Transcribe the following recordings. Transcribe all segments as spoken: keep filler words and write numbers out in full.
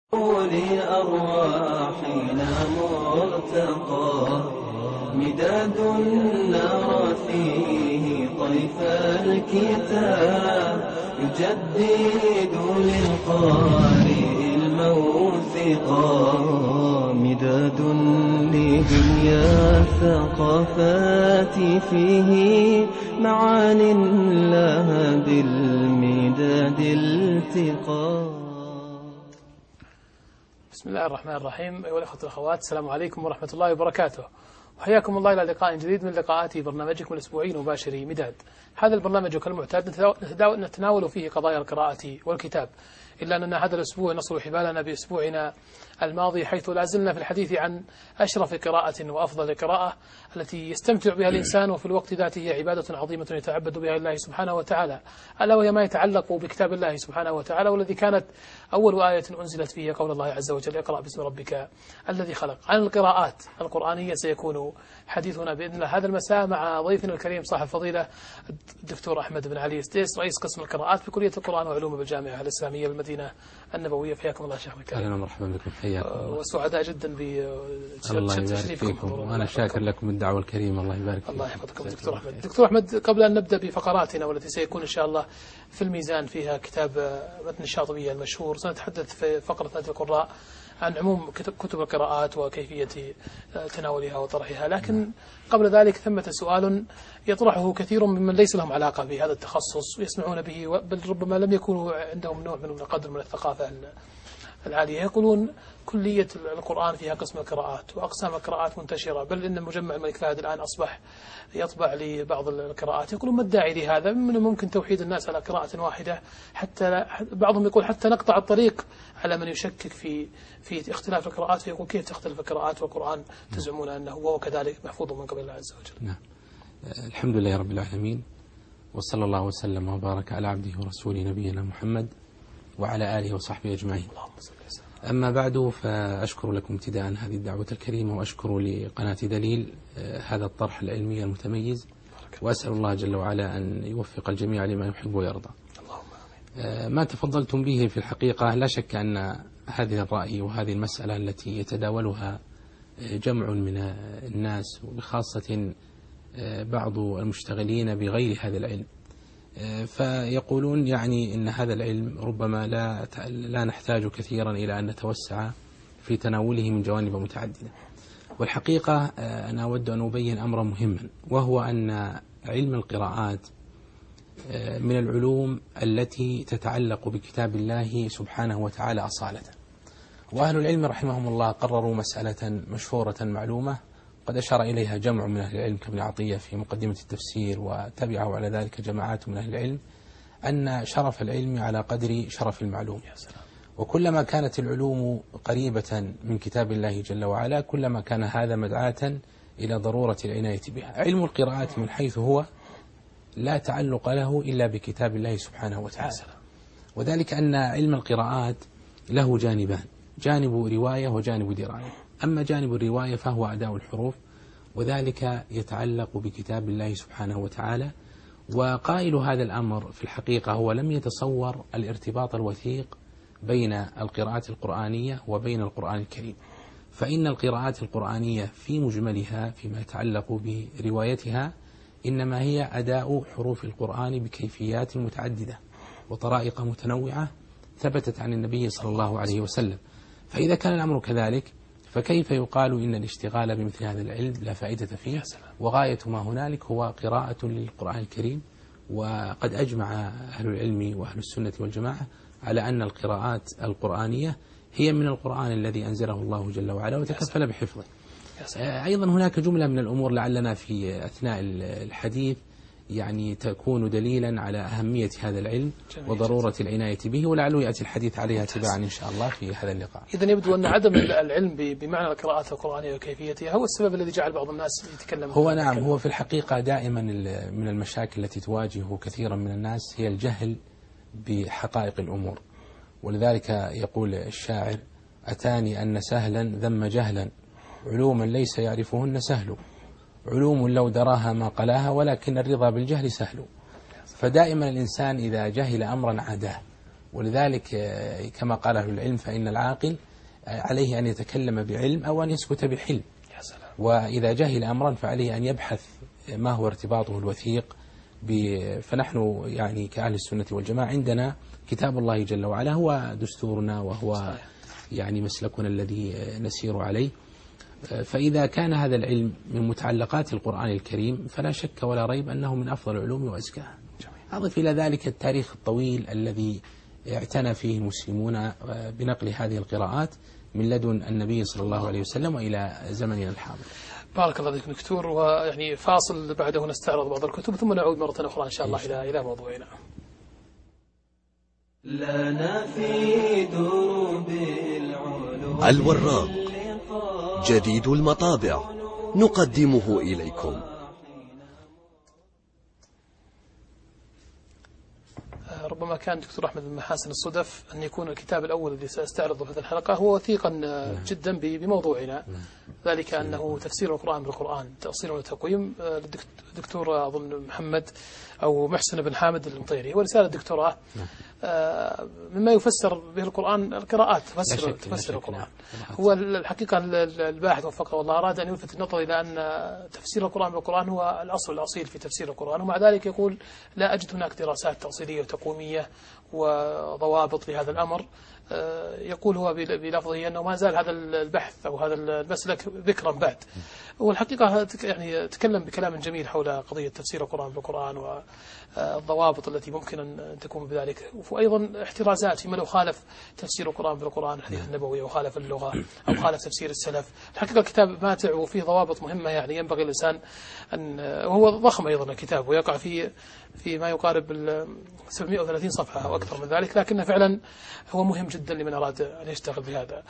لأرواحنا مرتقى مداد نرى فيه طيف الكتاب يجدد للقارئ الموثقا مداد لدنيا الثقافات فيه معان لها بالمداد التقى. بسم الله الرحمن الرحيم. أيها الأخوة والأخوات، السلام عليكم ورحمة الله وبركاته، وحياكم الله إلى لقاء جديد من لقاءات برنامجكم الأسبوعي المباشر مداد. هذا البرنامج كالمعتاد نتناول فيه قضايا القراءة والكتاب، إلا أننا هذا الأسبوع نصل حبالنا بأسبوعنا الماضي، حيث لا زلنا في الحديث عن أشرف قراءة وأفضل قراءة التي يستمتع بها الإنسان، وفي الوقت ذاته هي عبادة عظيمة يتعبد بها الله سبحانه وتعالى، ألا وهي ما يتعلق بكتاب الله سبحانه وتعالى، والذي كانت أول آية أنزلت فيه قول الله عز وجل: اقرأ باسم ربك الذي خلق. عن القراءات القرآنية سيكون حديثنا بإذن الله هذا المساء مع ضيفنا الكريم صاحب فضيلة الدكتور أحمد بن علي ستيس، رئيس قسم القراءات في كلية القرآن وعلومه بالجامعة الإسلامية بالمدينة النبوية. حياكم الله شيخنا الكريم. أهلا ومرحبا بكم، حياكم الله. وسعداء جدا بتشريفكم، وأنا شاكر لكم الدعوة الكريمة. الله يبارك فيكم. الله يحفظكم دكتور أحمد. دكتور أحمد، قبل أن نبدأ بفقراتنا والتي سيكون إن شاء الله في الميزان فيها كتاب متن الشاطبية المشهور، سنتحدث في فقرة نادي القراء عن عموم كتب القراءات وكيفية تناولها وطرحها، لكن قبل ذلك ثمة سؤال يطرحه كثير ممن ليس لهم علاقة بهذا التخصص ويسمعون به، بل ربما لم يكونوا عندهم نوع من القدر من الثقافة العالية. يقولون كلية القرآن فيها قسم القراءات وأقسام القراءات منتشرة، بل إن مجمع الملك فهد الآن أصبح يطبع لبعض القراءات. يقولون ما الداعي لهذا؟ من الممكن توحيد الناس على قراءة واحدة، حتى بعضهم يقول حتى نقطع الطريق على من يشكك في في اختلاف القراءات، فيقول كيف تختلف القراءات والقرآن تزعمون أنه هو كذلك محفوظ من قبل الله عز وجل. نعم. الحمد لله رب العالمين، وصلى الله وسلم وبارك على عبده ورسوله نبينا محمد وعلى آله وصحبه أجمعين. أما بعد، فأشكر لكم ابتداء هذه الدعوة الكريمة، وأشكر لقناة دليل هذا الطرح العلمي المتميز، وأسأل الله جل وعلا أن يوفق الجميع لما يحب ويرضى. ما تفضلتم به في الحقيقة لا شك أن هذه الرأي وهذه المسألة التي يتداولها جمع من الناس، وبخاصة بعض المشتغلين بغير هذا العلم، فيقولون يعني إن هذا العلم ربما لا لا نحتاج كثيرا إلى أن نتوسع في تناوله من جوانب متعددة. والحقيقة أنا أود أن أبين أمرا مهما، وهو أن علم القراءات من العلوم التي تتعلق بكتاب الله سبحانه وتعالى أصالة. وأهل العلم رحمهم الله قرروا مسألة مشهورة معلومة قد أشار إليها جمع من أهل العلم كابن عطية في مقدمة التفسير، وتبعه على ذلك جماعات من أهل العلم، أن شرف العلم على قدر شرف المعلوم. وكلما كانت العلوم قريبة من كتاب الله جل وعلا، كلما كان هذا مدعاة إلى ضرورة العناية بها. علم القراءات من حيث هو لا تعلق له إلا بكتاب الله سبحانه وتعالى، وذلك أن علم القراءات له جانبان: جانب رواية وجانب دراية. أما جانب الرواية فهو أداء الحروف، وذلك يتعلق بكتاب الله سبحانه وتعالى. وقائل هذا الأمر في الحقيقة هو لم يتصور الارتباط الوثيق بين القراءات القرآنية وبين القرآن الكريم، فإن القراءات القرآنية في مجملها فيما يتعلق بروايتها إنما هي أداء حروف القرآن بكيفيات متعددة وطرائق متنوعة ثبتت عن النبي صلى الله عليه وسلم. فإذا كان الأمر كذلك، فكيف يقال إن الاشتغال بمثل هذا العلم لا فائدة فيه، وغاية ما هنالك هو قراءة للقرآن الكريم؟ وقد أجمع أهل العلم وأهل السنة والجماعة على أن القراءات القرآنية هي من القرآن الذي أنزله الله جل وعلا وتكفل بحفظه. أيضا هناك جملة من الأمور لعلنا في أثناء الحديث يعني تكون دليلا على أهمية هذا العلم وضرورة العناية به، ولعله يأتي الحديث عليها تباعا إن شاء الله في هذا اللقاء. إذن يبدو أن عدم العلم بمعنى القراءات القرآنية وكيفيتها هو السبب الذي جعل بعض الناس يتكلم. هو نعم، هو في الحقيقة دائما من المشاكل التي تواجه كثيرا من الناس هي الجهل بحقائق الأمور. ولذلك يقول الشاعر: أتاني أن سهلا ذم جهلا، علوما ليس يعرفهن سهل، علوم لو دراها ما قلاها، ولكن الرضا بالجهل سهل. فدائما الإنسان إذا جهل أمرا عاداه، ولذلك كما قال أهل العلم فإن العاقل عليه أن يتكلم بعلم أو أن يسكت بحلم. وإذا جهل أمرا فعليه أن يبحث ما هو ارتباطه الوثيق. فنحن يعني كأهل السنة والجماعة عندنا كتاب الله جل وعلا هو دستورنا وهو يعني مسلكنا الذي نسير عليه. فإذا كان هذا العلم من متعلقات القرآن الكريم فلا شك ولا ريب أنه من أفضل العلوم وأزكاها. أضف إلى ذلك التاريخ الطويل الذي اعتنى فيه المسلمون بنقل هذه القراءات من لدن النبي صلى الله عليه وسلم وإلى زمننا الحاضر. بارك الله فيكم دكتور. ويعني فاصل بعده نستعرض بعض الكتب ثم نعود مرة أخرى إن شاء الله إلى إلى موضوعنا. لنا في دروب العلوم الوراق جديد المطابع نقدمه إليكم. ربما كان دكتور أحمد من محاسن الصدف أن يكون الكتاب الأول الذي سأستعرضه في هذه الحلقة هو وثيقا جدا بموضوعنا، ذلك أنه تفسير القرآن بالقرآن تأصيل وتقويم للدكتور أظن محمد أو محسن بن حامد المطيري، ورسالة دكتوراه مما يفسر به القرآن القراءات تفسر, تفسر القرآن. هو الحقيقة الباحث وفقه الله أراد أن يلفت النظر إلى أن تفسير القرآن بالقرآن هو الأصل الأصيل في تفسير القرآن، ومع ذلك يقول لا أجد هناك دراسات تأصيلية وتقويمية وضوابط لهذا الأمر. يقول هو بلفظه أنه ما زال هذا البحث أو هذا المسلك ذكرا بعد. والحقيقة يعني تكلم بكلام جميل حول قضية تفسير القرآن بالقرآن والضوابط التي ممكن أن تكون بذلك، وأيضا احترازات فيما لو خالف تفسير القرآن بالقرآن الحديث النبوي أو خالف اللغة أو خالف تفسير السلف. الحقيقة الكتاب ماتع وفيه ضوابط مهمة، يعني ينبغي الإنسان أن وهو ضخم أيضا الكتاب ويقع في في ما يقارب سبعمائة وثلاثين صفحة أو أكثر من ذلك، لكنه فعلا هو مهم جدا لمن أراد أن يشتغل بهذا.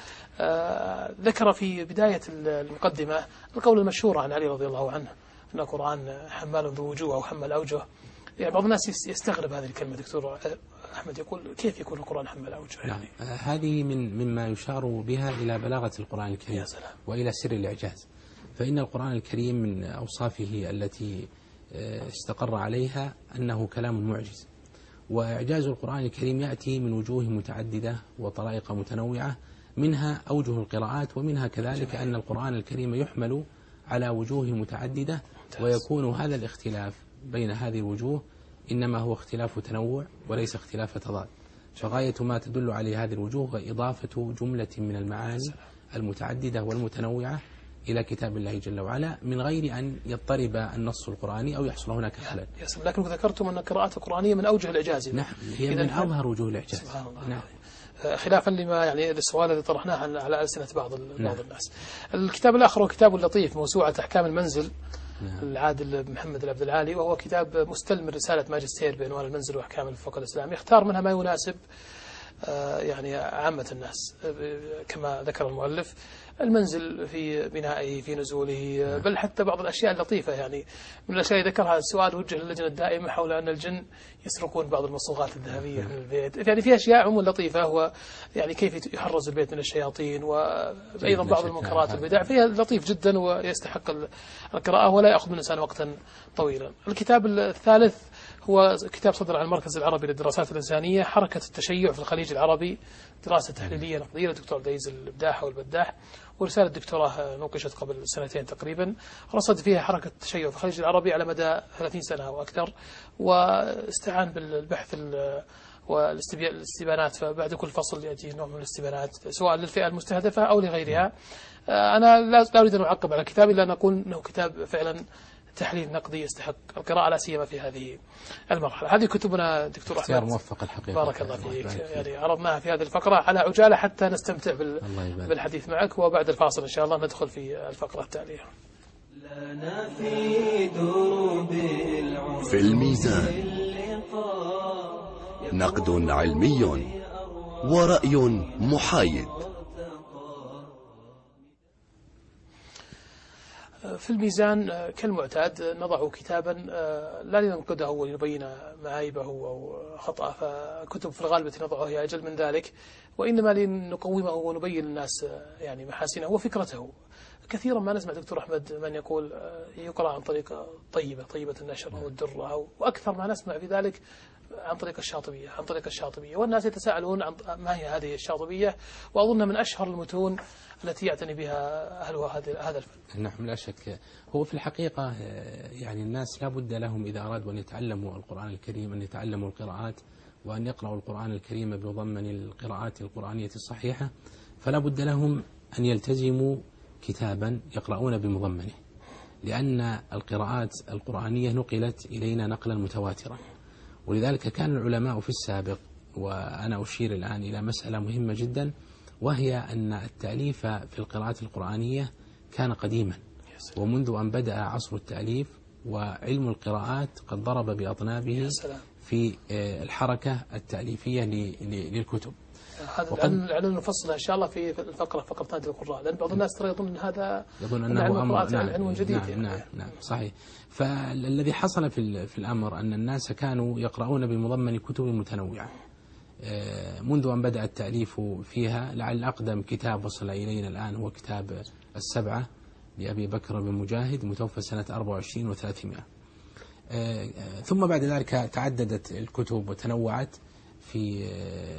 آه ذكر في بداية المقدمة القول المشهور عن علي رضي الله عنه أن القرآن حمال ذو وجوه أو حمل أوجه. يعني بعض الناس يستغرب هذه الكلمة دكتور أحمد، يقول كيف يكون القرآن حمل أوجه؟ يعني نعم. هذه من مما يشار بها إلى بلاغة القرآن الكريم وإلى سر الإعجاز. فإن القرآن الكريم من أوصافه التي استقر عليها أنه كلام معجز، وإعجاز القرآن الكريم يأتي من وجوه متعددة وطرائق متنوعة، منها أوجه القراءات، ومنها كذلك أن القرآن الكريم يحمل على وجوه متعددة، ويكون هذا الاختلاف بين هذه الوجوه إنما هو اختلاف تنوع وليس اختلاف تضاد. فغاية ما تدل عليه هذه الوجوه إضافة جملة من المعاني المتعددة والمتنوعة إلى كتاب الله جل وعلا من غير أن يضطرب النص القرآني أو يحصل هناك خلل. لكن ذكرتم أن القراءات القرآنية من أوجه الإعجاز. نعم، هي من أظهر وجوه الإعجاز. سبحان الله. نعم. خلافا لما يعني للسؤال الذي طرحناه على ألسنة بعض نعم. بعض الناس. الكتاب الآخر هو كتاب لطيف موسوعة أحكام المنزل نعم. العادل محمد العبد العالي، وهو كتاب مستلم من رسالة ماجستير بعنوان المنزل وأحكام الفقه الإسلامي، يختار منها ما يناسب يعني عامة الناس كما ذكر المؤلف، المنزل في بنائه في نزوله، بل حتى بعض الأشياء اللطيفة. يعني من الأشياء اللي ذكرها السؤال وجه للجنة الدائمة حول أن الجن يسرقون بعض المصوغات الذهبية من البيت. يعني في أشياء عموما لطيفة، هو يعني كيف يحرز البيت من الشياطين، وأيضا بعض المنكرات والبدع، فيها لطيف جدا ويستحق القراءة ولا يأخذ من الإنسان وقتا طويلا. الكتاب الثالث هو كتاب صدر عن المركز العربي للدراسات الإنسانية، حركة التشيع في الخليج العربي، دراسة تحليلية نقدية للدكتور عبد العزيز البداح والبداح، ورسالة دكتوراه نوقشت قبل سنتين تقريبا، رصد فيها حركة التشيع في الخليج العربي على مدى ثلاثين سنة أو أكثر، واستعان بالبحث والاستبيانات، فبعد كل فصل يأتي نوع من الاستبيانات سواء للفئة المستهدفة أو لغيرها. أنا لا أريد أن أعقب على الكتاب إلا أن أقول أنه كتاب فعلا تحليل نقدي يستحق القراءة لا سيما في هذه المرحلة. هذه كتبنا دكتور أحمد، اختيار موفق الحقيقة، بارك الله فيك. يعني عرضناها في هذه الفقرة على عجالة حتى نستمتع بالحديث معك، وبعد الفاصل إن شاء الله ندخل في الفقرة التالية. لنا في دروب في الميزان نقد علمي ورأي محايد. في الميزان كالمعتاد نضع كتابا لا لننقده ولنبين معايبه أو خطأه، فكتب في الغالب التي نضعها هي أجل من ذلك، وإنما لنقومه ونبين للناس يعني محاسنه وفكرته. كثيرا ما نسمع دكتور أحمد من يقول يقرأ عن طريقة طيبة طيبة النشر أو الدرة، وأكثر ما نسمع في ذلك عن طريق الشاطبية عن طريق الشاطبية والناس يتساءلون عن ما هي هذه الشاطبية، وأظن من أشهر المتون التي يعتني بها أهلها هذا الفن. نعم لا شك. هو في الحقيقة يعني الناس لا بد لهم إذا أرادوا أن يتعلموا القرآن الكريم أن يتعلموا القراءات وأن يقرأوا القرآن الكريم بمضمن القراءات القرآنية الصحيحة، فلا بد لهم أن يلتزموا كتابا يقرؤون بمضمنه، لأن القراءات القرآنية نقلت إلينا نقلا متواترا. ولذلك كان العلماء في السابق، وأنا أشير الآن إلى مسألة مهمة جدا، وهي أن التأليف في القراءات القرآنية كان قديما، ومنذ أن بدأ عصر التأليف وعلم القراءات قد ضرب بأطنابه في الحركة التأليفية للكتب. هذا العلم العلم نفصلها إن شاء الله في الفقرة فقرة نادي القراء، لأن بعض الناس ترى يظن هذا يظن أنه أمر نعم علم جديد. نعم, يعني. نعم نعم صحيح. فالذي حصل في في الأمر أن الناس كانوا يقرؤون بمضمن كتب متنوعة منذ أن بدأ التأليف فيها. لعل أقدم كتاب وصل إلينا الآن هو كتاب السبعة لأبي بكر بن مجاهد متوفى سنة أربعة وعشرين وثلاثمائة. ثم بعد ذلك تعددت الكتب وتنوعت في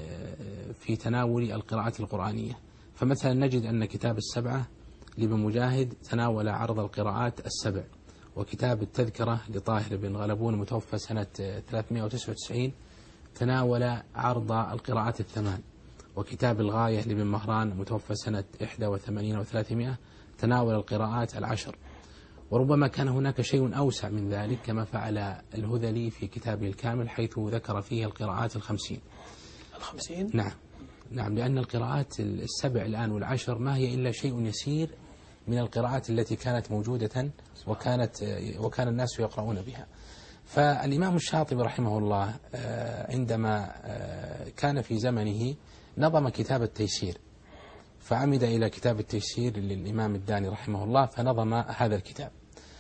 في تناول القراءات القرآنية. فمثلا نجد أن كتاب السبعة لابن مجاهد تناول عرض القراءات السبع، وكتاب التذكرة لطاهر بن غلبون متوفى سنة ثلاثمائة وتسعة وتسعين تناول عرض القراءات الثمان، وكتاب الغاية لابن مهران متوفى سنة إحدى وثمانين وثلاثمائة تناول القراءات العشر. وربما كان هناك شيء أوسع من ذلك كما فعل الهذلي في كتابه الكامل، حيث ذكر فيه القراءات الخمسين. الخمسين؟ نعم نعم لأن القراءات السبع الآن والعشر ما هي إلا شيء يسير من القراءات التي كانت موجودة وكانت وكان الناس يقرؤون بها. فالإمام الشاطبي رحمه الله عندما كان في زمنه نظم كتاب التيسير، فعمد إلى كتاب التيسير للإمام الداني رحمه الله فنظم هذا الكتاب.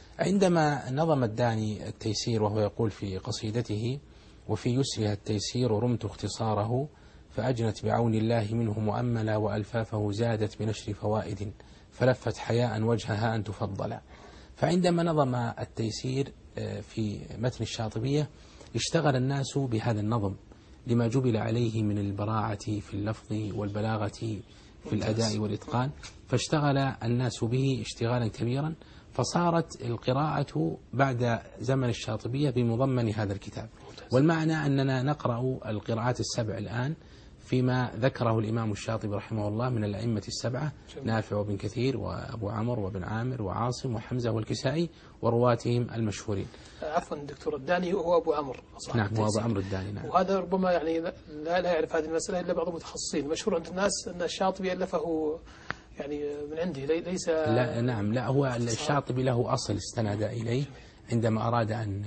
عندما نظم الداني التيسير وهو يقول في قصيدته: وفي يسرها التيسير رمت اختصاره فأجنت بعون الله منه مؤملا وألفافه زادت بنشر فوائد فلفت حياء وجهها أن تفضل. فعندما نظم التيسير في متن الشاطبية اشتغل الناس بهذا النظم لما جبل عليه من البراعة في اللفظ والبلاغة في الأداء والإتقان، فاشتغل الناس به اشتغالا كبيرا، فصارت القراءة بعد زمن الشاطبية بمضمن هذا الكتاب. والمعنى أننا نقرأ القراءات السبع الآن فيما ذكره الإمام الشاطبي رحمه الله من الأئمة السبعة: نافع وابن كثير وأبو عمرو وابن عامر وعاصم وحمزة والكسائي ورواتهم المشهورين. عفوا دكتور، الداني هو أبو عمرو. نعم هو أبو عمرو الداني. نعم. وهذا ربما يعني لا, لا يعرف هذه المسألة إلا بعض المتخصصين. مشهور عند الناس أن الشاطبي ألفه يعني من عنده ليس لا نعم لا هو الشاطبي له أصل استند إليه عندما أراد أن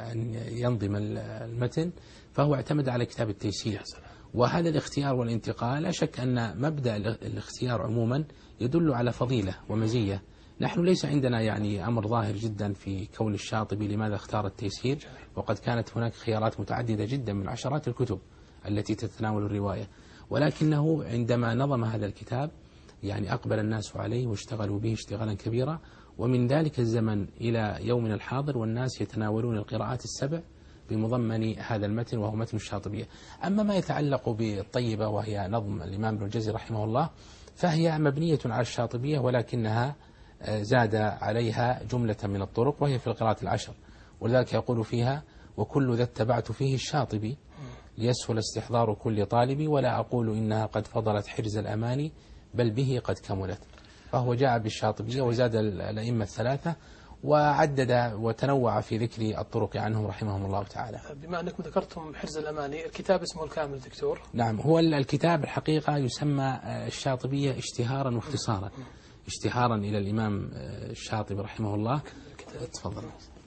ينظم المتن، فهو اعتمد على كتاب التيسير. وهذا الاختيار والانتقال لا شك أن مبدأ الاختيار عموما يدل على فضيلة ومزية. نحن ليس عندنا يعني أمر ظاهر جدا في كون الشاطبي لماذا اختار التيسير، وقد كانت هناك خيارات متعددة جدا من عشرات الكتب التي تتناول الرواية، ولكنه عندما نظم هذا الكتاب يعني أقبل الناس عليه واشتغلوا به اشتغالا كبيرا، ومن ذلك الزمن إلى يومنا الحاضر والناس يتناولون القراءات السبع بمضمن هذا المتن وهو متن الشاطبية. أما ما يتعلق بالطيبة وهي نظم الإمام ابن الجزري رحمه الله فهي مبنية على الشاطبية، ولكنها زاد عليها جملة من الطرق وهي في القراءات العشر، ولذلك يقول فيها: وكل ذا اتبعت فيه الشاطبي ليسهل استحضار كل طالب، ولا أقول إنها قد فضلت حرز الأماني بل به قد كملت. فهو جاء بالشاطبية وزاد الأئمة الثلاثة وعدد وتنوع في ذكر الطرق عنهم رحمهم الله تعالى. بما أنكم ذكرتم حرز الأماني، الكتاب اسمه الكامل دكتور. نعم هو الكتاب الحقيقة يسمى الشاطبية اشتهارا واختصارا، اشتهارا إلى الإمام الشاطبي رحمه الله. تفضل.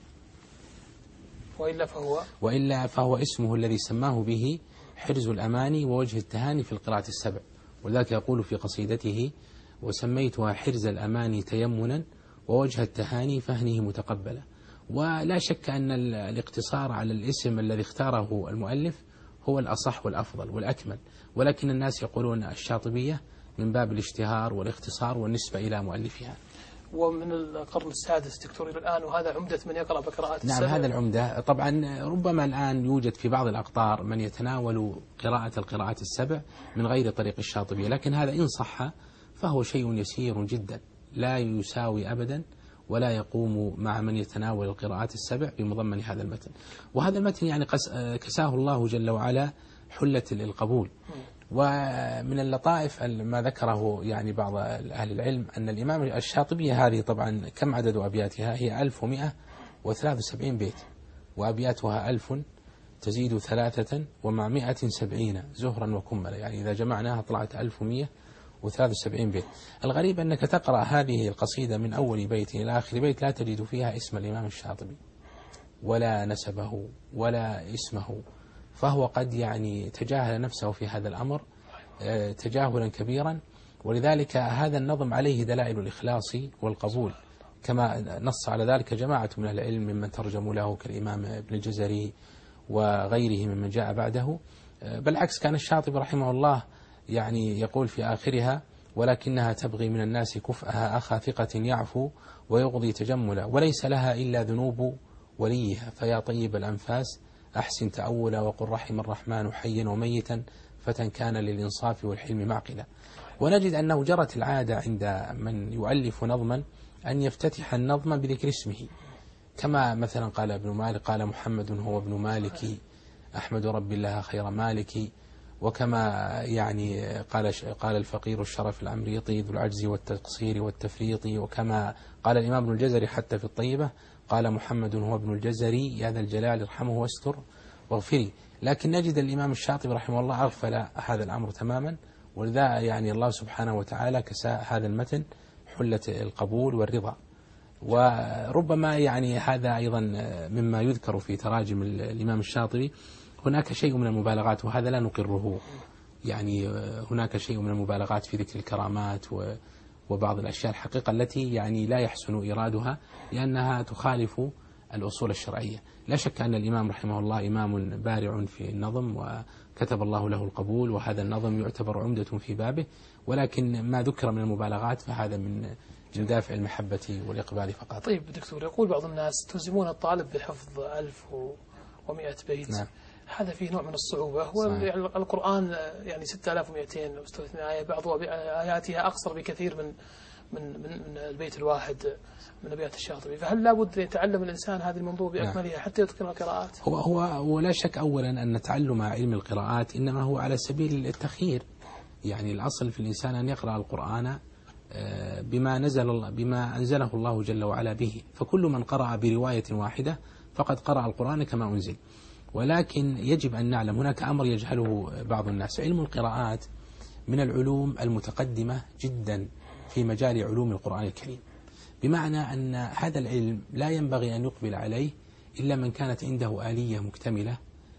وإلا فهو وإلا فهو اسمه الذي سماه به حرز الأماني ووجه التهاني في القراءة السبع، ولذلك يقول في قصيدته: وسميتها حرز الأماني تيمنا ووجه التهاني فهنه متقبلة. ولا شك أن الاقتصار على الاسم الذي اختاره المؤلف هو الأصح والأفضل والأكمل، ولكن الناس يقولون الشاطبية من باب الاشتهار والاختصار والنسبة إلى مؤلفها. ومن القرن السادس دكتور إلى الآن، وهذا عمدة من يقرأ بقراءات نعم السبع. هذا العمدة. طبعا ربما الآن يوجد في بعض الأقطار من يتناول قراءة القراءات السبع من غير طريق الشاطبية، لكن هذا إن صح فهو شيء يسير جدا لا يساوي أبدا ولا يقوم مع من يتناول القراءات السبع بمضمن هذا المتن. وهذا المتن يعني كساه الله جل وعلا حلة القبول. ومن اللطائف ما ذكره يعني بعض أهل العلم أن الإمام الشاطبية هذه طبعا كم عدد أبياتها؟ هي ألف ومئة وثلاث وسبعين بيت، وأبياتها ألف تزيد ثلاثة ومع مئة سبعين زهرا وكملا، يعني إذا جمعناها طلعت ألف ومئة وثلاث وسبعين بيت. الغريب أنك تقرأ هذه القصيدة من أول بيت إلى آخر بيت لا تجد فيها اسم الإمام الشاطبي ولا نسبه ولا اسمه، فهو قد يعني تجاهل نفسه في هذا الأمر تجاهلا كبيرا. ولذلك هذا النظم عليه دلائل الإخلاص والقبول، كما نص على ذلك جماعة من أهل العلم ممن ترجموا له كالإمام ابن الجزري وغيره ممن جاء بعده. بالعكس كان الشاطبي رحمه الله يعني يقول في آخرها: ولكنها تبغي من الناس كفءها أخا ثقة يعفو ويقضي تجملا، وليس لها إلا ذنوب وليها، فيا طيب الأنفاس أحسن تأولا، وقل رحم الرحمن حيا وميتا فتى كان للإنصاف والحلم معقلا. ونجد أنه جرت العادة عند من يؤلف نظما أن يفتتح النظم بذكر اسمه، كما مثلا قال ابن مالك: قال محمد هو ابن مالك أحمد رب الله خير مالك. وكما يعني قال قال الفقير الشرف العمريطي ذو العجز والتقصير والتفريط. وكما قال الإمام ابن الجزري حتى في الطيبة: قال محمد هو ابن الجزري يا ذا الجلال ارحمه واستر واغفري. لكن نجد الإمام الشاطبي رحمه الله أغفل هذا الأمر تماما، ولذا يعني الله سبحانه وتعالى كساء هذا المتن حلة القبول والرضا. وربما يعني هذا أيضا مما يذكر في تراجم الإمام الشاطبي، هناك شيء من المبالغات وهذا لا نقره، يعني هناك شيء من المبالغات في ذكر الكرامات وبعض الأشياء الحقيقة التي يعني لا يحسن إيرادها لأنها تخالف الأصول الشرعية. لا شك أن الإمام رحمه الله إمام بارع في النظم وكتب الله له القبول، وهذا النظم يعتبر عمدة في بابه، ولكن ما ذكر من المبالغات فهذا من دافع المحبة والإقبال فقط. طيب دكتور، يقول بعض الناس تلزمون الطالب بحفظ ألف ومئة بيت. نعم. هذا فيه نوع من الصعوبة. والقرآن يعني ستة آلاف ومئتين أو ستة وثلاثين آية، بعض آياتها أقصر بكثير من من من, من البيت الواحد من أبيات الشاطبي، فهل لابد أن يتعلم الإنسان هذه المنظومة بأكملها حتى يتقن القراءات؟ هو هو ولا شك أولا أن تعلم علم القراءات إنما هو على سبيل التخيير، يعني الأصل في الإنسان أن يقرأ القرآن بما نزل بما أنزله الله جل وعلا به، فكل من قرأ برواية واحدة فقد قرأ القرآن كما أنزل. ولكن يجب أن نعلم هناك أمر يجهله بعض الناس: علم القراءات من العلوم المتقدمة جدا في مجال علوم القرآن الكريم، بمعنى أن هذا العلم لا ينبغي أن يقبل عليه إلا من كانت عنده آلية مكتملة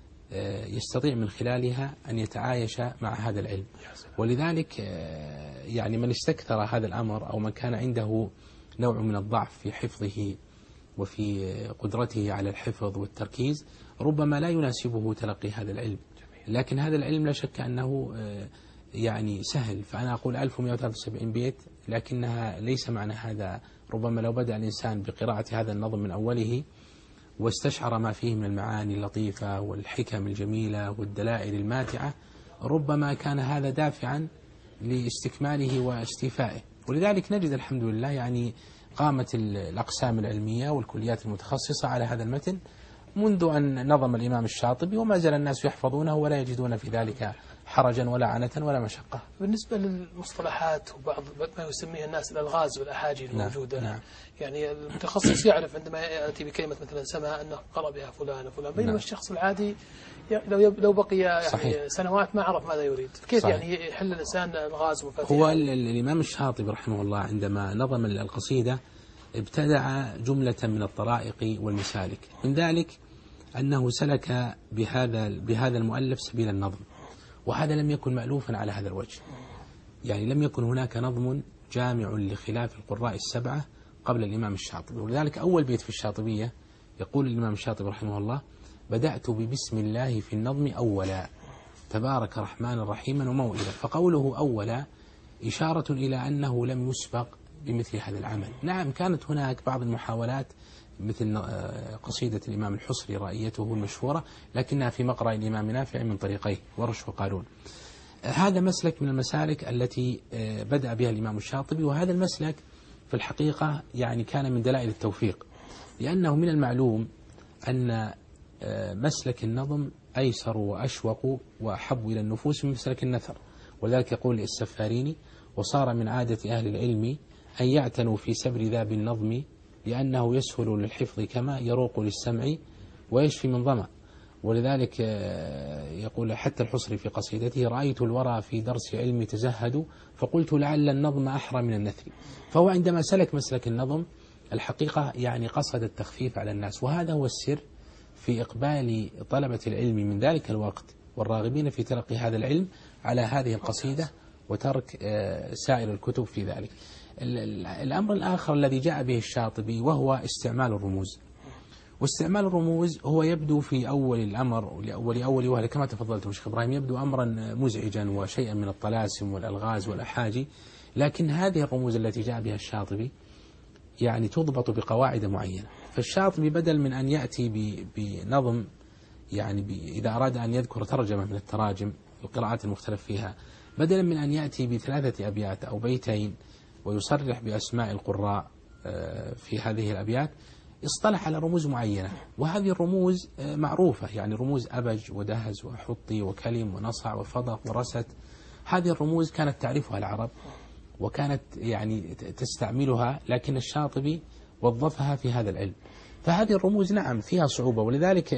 يستطيع من خلالها أن يتعايش مع هذا العلم. ولذلك يعني من استكثر هذا الأمر أو من كان عنده نوع من الضعف في حفظه وفي قدرته على الحفظ والتركيز ربما لا يناسبه تلقي هذا العلم. لكن هذا العلم لا شك أنه يعني سهل. فأنا أقول ألف ومئة وثلاثة وسبعين بيت، لكنها ليس معنى هذا. ربما لو بدأ الإنسان بقراءة هذا النظم من أوله واستشعر ما فيه من المعاني اللطيفة والحكم الجميلة والدلائل الماتعة ربما كان هذا دافعا لاستكماله واستيفائه. ولذلك نجد الحمد لله يعني قامت الأقسام العلمية والكليات المتخصصة على هذا المتن منذ أن نظم الإمام الشاطبي، وما زال الناس يحفظونه ولا يجدون في ذلك حرجا ولا عنة ولا مشقة. بالنسبة للمصطلحات وبعض ما يسميه الناس الألغاز والأحاجي الموجودة، نعم. يعني المتخصص يعرف عندما يأتي بكلمة مثلا سمع أنه قرأ بها فلان وفلان، بينما نعم. الشخص العادي لو لو بقي يعني صحيح. سنوات ما عرف ماذا يريد، كيف صحيح. يعني يحل الإنسان ألغاز ومفاتيح؟ هو الإمام الشاطبي رحمه الله عندما نظم القصيدة ابتدع جملة من الطرائق والمسالك، من ذلك أنه سلك بهذا بهذا المؤلف سبيل النظم، وهذا لم يكن مألوفا على هذا الوجه. يعني لم يكن هناك نظم جامع لخلاف القراء السبعة قبل الإمام الشاطبي. ولذلك أول بيت في الشاطبية يقول الإمام الشاطبي رحمه الله: بدأت ببسم الله في النظم أولا تبارك رحمن رحيما وموئلا. فقوله أولا إشارة إلى أنه لم يسبق بمثل هذا العمل. نعم كانت هناك بعض المحاولات مثل قصيدة الإمام الحصري رائيته المشهورة، لكنها في مقرأ الإمام نافع من طريقيه ورش وقالون. هذا مسلك من المسالك التي بدأ بها الإمام الشاطبي، وهذا المسلك في الحقيقة يعني كان من دلائل التوفيق، لأنه من المعلوم أن مسلك النظم أيسر وأشوق وأحب إلى النفوس من مسلك النثر. ولذلك يقول السفاريني: وصار من عادة أهل العلم أن يعتنوا في سبر ذاب النظم، لأنه يسهل للحفظ كما يروق للسمع ويشفي من ظمأ. ولذلك يقول حتى الحصري في قصيدته: رأيت الورى في درس علم تزهد، فقلت لعل النظم أحرى من النثر. فهو عندما سلك مسلك النظم الحقيقة يعني قصد التخفيف على الناس، وهذا هو السر في إقبال طلبة العلم من ذلك الوقت والراغبين في تلقي هذا العلم على هذه القصيدة وترك سائر الكتب في ذلك. الأمر الآخر الذي جاء به الشاطبي وهو استعمال الرموز. واستعمال الرموز هو يبدو في أول الأمر ولأول وهلة كما تفضلت شيخ إبراهيم، يبدو أمرا مزعجا وشيئا من الطلاسم والألغاز والأحاجي، لكن هذه الرموز التي جاء بها الشاطبي يعني تضبط بقواعد معينة. فالشاطبي بدل من أن يأتي بنظم يعني إذا أراد أن يذكر ترجمة من التراجم القراءات المختلف فيها، بدلا من أن يأتي بثلاثة أبيات أو بيتين ويصرح بأسماء القراء في هذه الأبيات، اصطلح على رموز معينة، وهذه الرموز معروفة، يعني رموز أبج ودهز وحطي وكلم ونصع وفضق ورست. هذه الرموز كانت تعرفها العرب وكانت يعني تستعملها، لكن الشاطبي وظفها في هذا العلم. فهذه الرموز نعم فيها صعوبة، ولذلك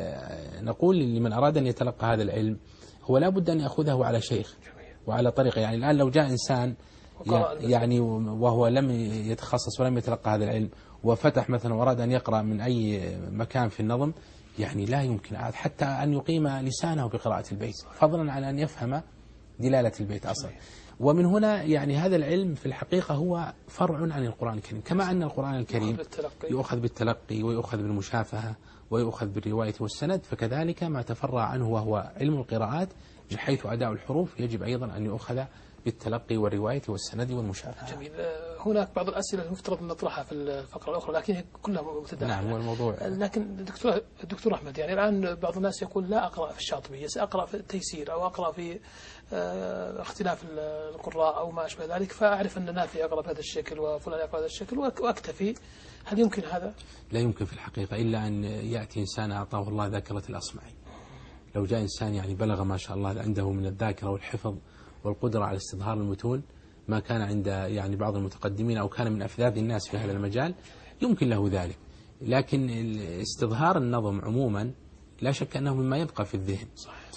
نقول لمن أراد أن يتلقى هذا العلم هو لا بد أن يأخذه على شيخ وعلى طريقة. يعني الآن لو جاء إنسان يعني وهو لم يتخصص ولم يتلقى هذا العلم وفتح مثلا وأراد أن يقرأ من أي مكان في النظم، يعني لا يمكن حتى أن يقيم لسانه بقراءة البيت، فضلا عن أن يفهم دلالة البيت أصلا. ومن هنا يعني هذا العلم في الحقيقة هو فرع عن القرآن الكريم، كما أن القرآن الكريم يؤخذ بالتلقي ويؤخذ بالمشافهة ويؤخذ بالرواية والسند، فكذلك ما تفرع عنه وهو علم القراءات بحيث أداء الحروف يجب أيضا أن يؤخذ بالتلقي والرواية والسند والمشافهة. جميل. هناك بعض الأسئلة المفترض أن نطرحها في الفقرة الأخرى، لكن هي كلها مبتدأة. نعم هو الموضوع. لكن دكتور الدكتور أحمد، يعني الآن بعض الناس يقول لا أقرأ في الشاطبية، سأقرأ في التيسير أو أقرأ في اختلاف القراء أو ما أشبه ذلك، فأعرف أن نافع يقرأ بهذا الشكل وفلان يقرأ بهذا الشكل وأكتفي. هل يمكن هذا؟ لا يمكن في الحقيقة، إلا أن يأتي إنسان أعطاه الله ذاكرة الأصمعي. لو جاء إنسان يعني بلغ ما شاء الله عنده من الذاكرة والحفظ والقدرة على استظهار المتون ما كان عند يعني بعض المتقدمين أو كان من أفذاذ الناس في هذا المجال، يمكن له ذلك. لكن استظهار النظم عموما لا شك أنه مما يبقى في الذهن.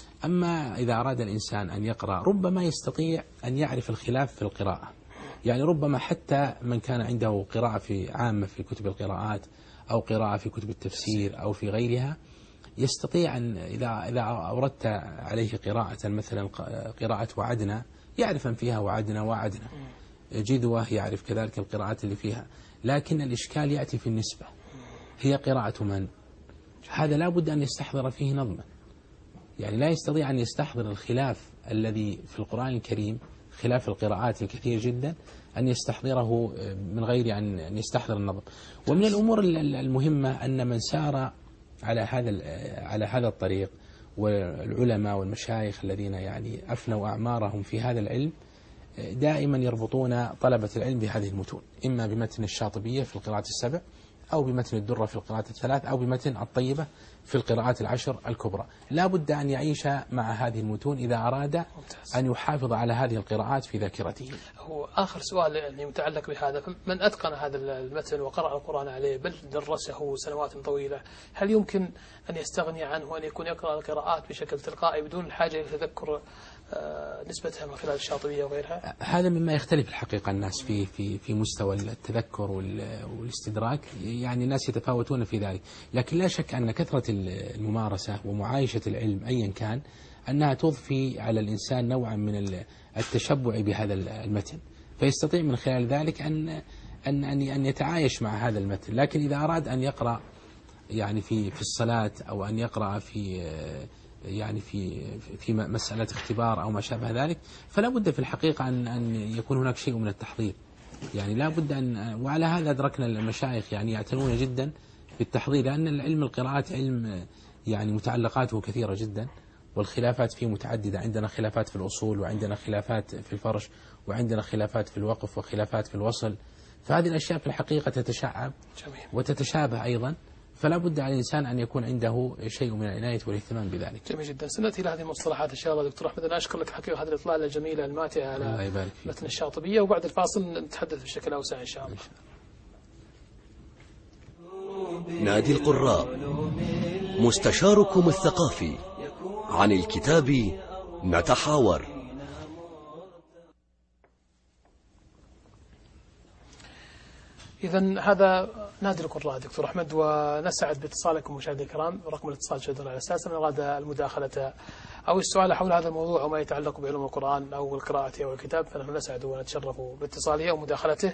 أما إذا أراد الإنسان أن يقرأ ربما يستطيع أن يعرف الخلاف في القراءة، يعني ربما حتى من كان عنده قراءة في عامة في كتب القراءات أو قراءة في كتب التفسير أو في غيرها، يستطيع أن إذا إذا أوردت عليه قراءة مثلا قراءة وعدنا يعرف أن فيها وعدنا وعدنا، جذوة يعرف كذلك القراءات اللي فيها، لكن الإشكال يأتي في النسبة، هي قراءة من؟ هذا لا بد أن يستحضر فيه نظما، يعني لا يستطيع أن يستحضر الخلاف الذي في القرآن الكريم، خلاف القراءات الكثير جدا، أن يستحضره من غير أن يستحضر النظم. ومن الأمور المهمة أن من سار على هذا على هذا الطريق والعلماء والمشايخ الذين يعني أفنوا أعمارهم في هذا العلم دائما يربطون طلبة العلم بهذه المتون، إما بمتن الشاطبية في القراءات السبع أو بمتن الدرة في القراءات الثلاث أو بمتن الطيبة في القراءات العشر الكبرى. لا بد أن يعيش مع هذه المتون إذا أراد أن يحافظ على هذه القراءات في ذاكرته. هو آخر سؤال يعني متعلق بهذا، من أتقن هذا المتن وقرأ القرآن عليه بل درسه سنوات طويلة، هل يمكن أن يستغني عنه وأن يكون يقرأ القراءات بشكل تلقائي بدون الحاجة إلى تذكر نسبتها من خلال الشاطبية وغيرها؟ هذا مما يختلف الحقيقة الناس في في في مستوى التذكر والاستدراك، يعني الناس يتفاوتون في ذلك، لكن لا شك أن كثرة الممارسة ومعايشة العلم أيا كان أنها تضفي على الإنسان نوعا من التشبع بهذا المتن، فيستطيع من خلال ذلك أن أن أن يتعايش مع هذا المتن. لكن إذا أراد أن يقرأ يعني في في الصلاة أو أن يقرأ في يعني في في مسألة اختبار أو ما شابه ذلك، فلا بد في الحقيقة أن أن يكون هناك شيء من التحضير، يعني لا بد أن، وعلى هذا أدركنا المشايخ يعني يعتنون جدا بالتحضير، لأن العلم القراءات علم يعني متعلقاته كثيرة جدا، والخلافات فيه متعددة. عندنا خلافات في الأصول، وعندنا خلافات في الفرش، وعندنا خلافات في الوقف، وخلافات في الوصل. فهذه الأشياء في الحقيقة تتشعب وتتشابه أيضا، فلا بد على الإنسان أن يكون عنده شيء من العناية والاهتمام بذلك. جميل جدا. سنأتي إلى هذه المصطلحات إن شاء الله دكتور أحمد. أنا أشكر لك حقيقة هذه الإطلالة الجميلة الماتعة على متن الشاطبية، وبعد الفاصل نتحدث بشكل أوسع إن شاء الله. نادي القراء، مستشاركم الثقافي. عن الكتاب نتحاور. إذن هذا نادي القراء دكتور أحمد، ونسعد باتصالكم مشاهدي الكرام. رقم الاتصال شدنا على أساس من أراد المداخلة أو السؤال حول هذا الموضوع وما يتعلق بعلوم القرآن أو القراءة أو الكتاب، فنحن نسعد ونتشرف باتصاله أو مداخلته.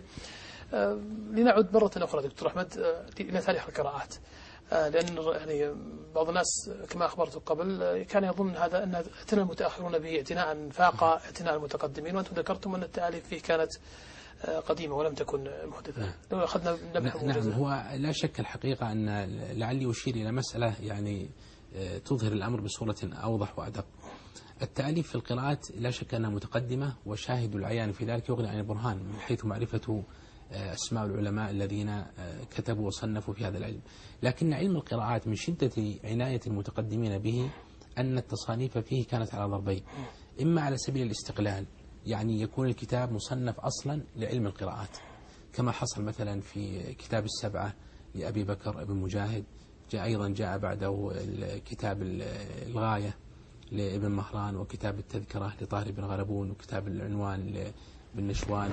أه لنعد مرة أخرى دكتور أحمد أه إلى تاريخ القراءات، أه لأن يعني بعض الناس كما أخبرت قبل كان يظن هذا أن اعتنى المتأخرون به اعتناء فاق اعتناء المتقدمين، وأنتم ذكرتم أن التأليف فيه كانت قديمة ولم تكن محدثة. لو أخذنا نعم, نعم هو لا شك الحقيقة أن لعلي أشير إلى مسألة يعني تظهر الأمر بصورة أوضح وأدق. التأليف في القراءات لا شك أنها متقدمة، وشاهد العيان في ذلك يغني عن البرهان من حيث معرفة أسماء العلماء الذين كتبوا وصنفوا في هذا العلم. لكن علم القراءات من شدة عناية المتقدمين به أن التصانيف فيه كانت على ضربين: إما على سبيل الاستقلال، يعني يكون الكتاب مصنف أصلا لعلم القراءات، كما حصل مثلا في كتاب السبعة لأبي بكر بن مجاهد، جاء أيضا جاء بعده كتاب الغاية لابن مهران، وكتاب التذكرة لطاهر بن غربون، وكتاب العنوان لابن نشوان،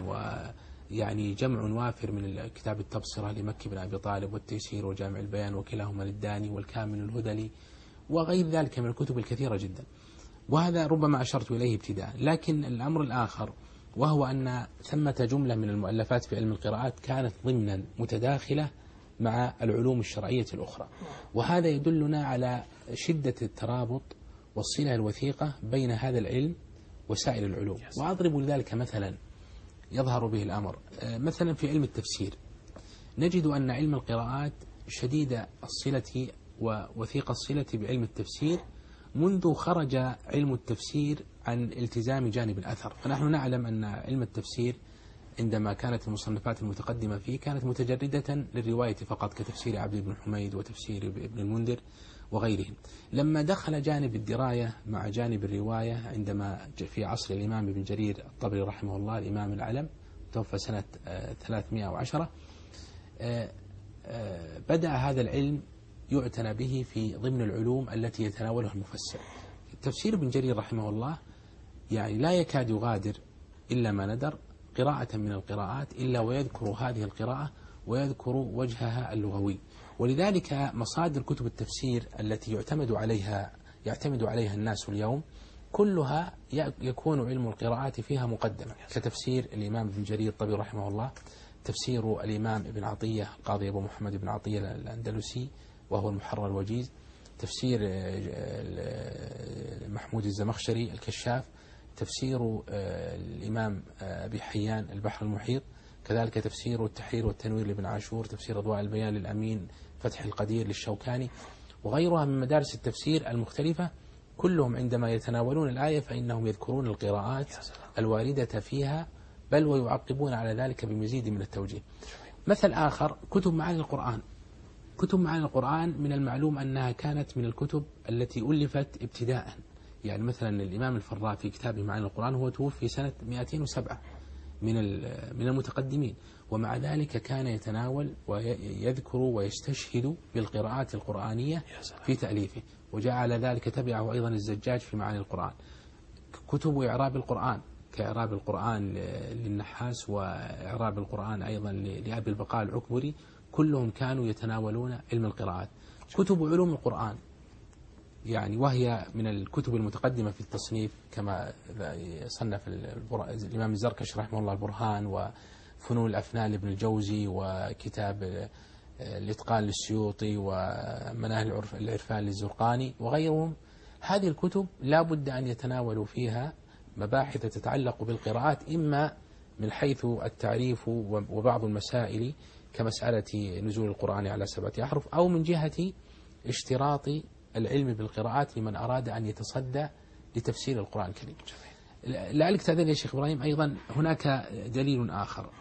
ويعني جمع وافر من كتاب التبصرة لمكي بن أبي طالب، والتيسير وجامع البيان وكلاهما للداني، والكامل الهذلي، وغير ذلك من الكتب الكثيرة جدا. وهذا ربما أشرت إليه ابتداء. لكن الأمر الآخر وهو أن ثمة جملة من المؤلفات في علم القراءات كانت ضمنا متداخلة مع العلوم الشرعية الأخرى، وهذا يدلنا على شدة الترابط والصلة الوثيقة بين هذا العلم وسائر العلوم. وأضرب لذلك مثلا يظهر به الأمر. مثلا في علم التفسير نجد أن علم القراءات شديد الصلة ووثيق الصلة بعلم التفسير منذ خرج علم التفسير عن التزام جانب الأثر. فنحن نعلم أن علم التفسير عندما كانت المصنفات المتقدمة فيه كانت متجردة للرواية فقط، كتفسير عبد بن حميد وتفسير ابن المنذر وغيرهم. لما دخل جانب الدراية مع جانب الرواية عندما في عصر الإمام ابن جرير الطبري رحمه الله، الإمام العلم توفى سنة ثلاثمائة وعشرة، بدأ هذا العلم يعتنى به في ضمن العلوم التي يتناولها المفسر. تفسير ابن جرير رحمه الله يعني لا يكاد يغادر إلا ما ندر قراءة من القراءات إلا ويذكر هذه القراءة ويذكر وجهها اللغوي. ولذلك مصادر كتب التفسير التي يعتمد عليها يعتمد عليها الناس اليوم كلها يكون علم القراءات فيها مقدمة، كتفسير الإمام ابن جرير الطبري رحمه الله، تفسير الإمام ابن عطية القاضي أبو محمد بن عطية الأندلسي وهو المحرر الوجيز، تفسير محمود الزمخشري الكشاف، تفسير الإمام أبي حيان البحر المحيط، كذلك تفسير التحرير والتنوير لابن عاشور، تفسير أضواء البيان للأمين فتح القدير للشوكاني، وغيرها من مدارس التفسير المختلفة. كلهم عندما يتناولون الآية فإنهم يذكرون القراءات الواردة فيها، بل ويعقبون على ذلك بمزيد من التوجيه. مثل آخر كتب معاني القرآن. كتب معاني القرآن من المعلوم أنها كانت من الكتب التي ألفت ابتداء. يعني مثلا الإمام الفراء في كتابه معاني القرآن هو توفي سنة مئتين وسبعة من من المتقدمين، ومع ذلك كان يتناول ويذكر ويستشهد بالقراءات القرآنية في تأليفه، وجاء على ذلك تبعه أيضا الزجاج في معاني القرآن. كتب إعراب القرآن كإعراب القرآن للنحاس، وإعراب القرآن أيضا لأبي البقاء العكبري، كلهم كانوا يتناولون علم القراءات. كتب علوم القرآن يعني وهي من الكتب المتقدمة في التصنيف، كما صنف الإمام الزركشي رحمه الله البرهان، وفنون الأفنان لابن الجوزي، وكتاب الإتقان للسيوطي، ومناهل العرفان للزرقاني وغيرهم. هذه الكتب لا بد أن يتناولوا فيها مباحث تتعلق بالقراءات، إما من حيث التعريف وبعض المسائل كمسألة نزول القرآن على سبعة أحرف، أو من جهة اشتراط العلم بالقراءات لمن أراد أن يتصدى لتفسير القرآن الكريم. لعلك تعذر يا شيخ إبراهيم، أيضا هناك دليل آخر،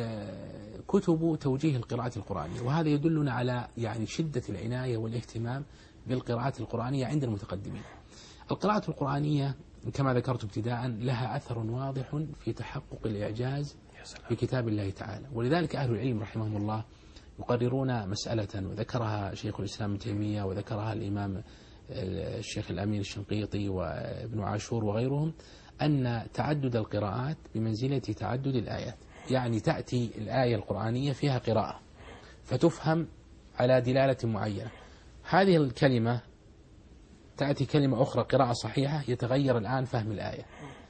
كتب توجيه القراءة القرآنية، وهذا يدلنا على يعني شدة العناية والاهتمام بالقراءات القرآنية عند المتقدمين. القراءة القرآنية كما ذكرت ابتداء لها أثر واضح في تحقق الإعجاز في كتاب الله تعالى، ولذلك أهل العلم رحمهم الله يقررون مسألة وذكرها شيخ الإسلام ابن تيمية وذكرها الإمام الشيخ الأمين الشنقيطي وابن عاشور وغيرهم، أن تعدد القراءات بمنزلة تعدد الآيات. يعني تأتي الآية القرآنية فيها قراءة فتفهم على دلالة معينة، هذه الكلمة تأتي كلمة أخرى قراءة صحيحة يتغير الآن فهم الآية.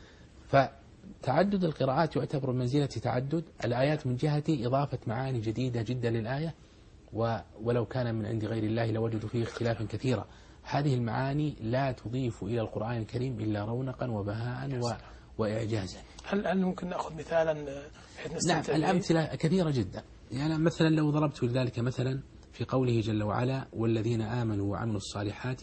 فتعدد القراءات يعتبر منزلة تعدد الآيات من جهة إضافة معاني جديدة جدا للآية، ولو كان من عند غير الله لوجدوا فيه اختلافا كثيرا. هذه المعاني لا تضيف إلى القرآن الكريم إلا رونقا وبهاء و... وإعجازا. هل هل ممكن نأخذ مثالا بحيث نستمتع؟ نعم، الأمثلة كثيرة جدا. يعني مثلا لو ضربت لذلك مثلا في قوله جل وعلا: والذين آمنوا وعملوا الصالحات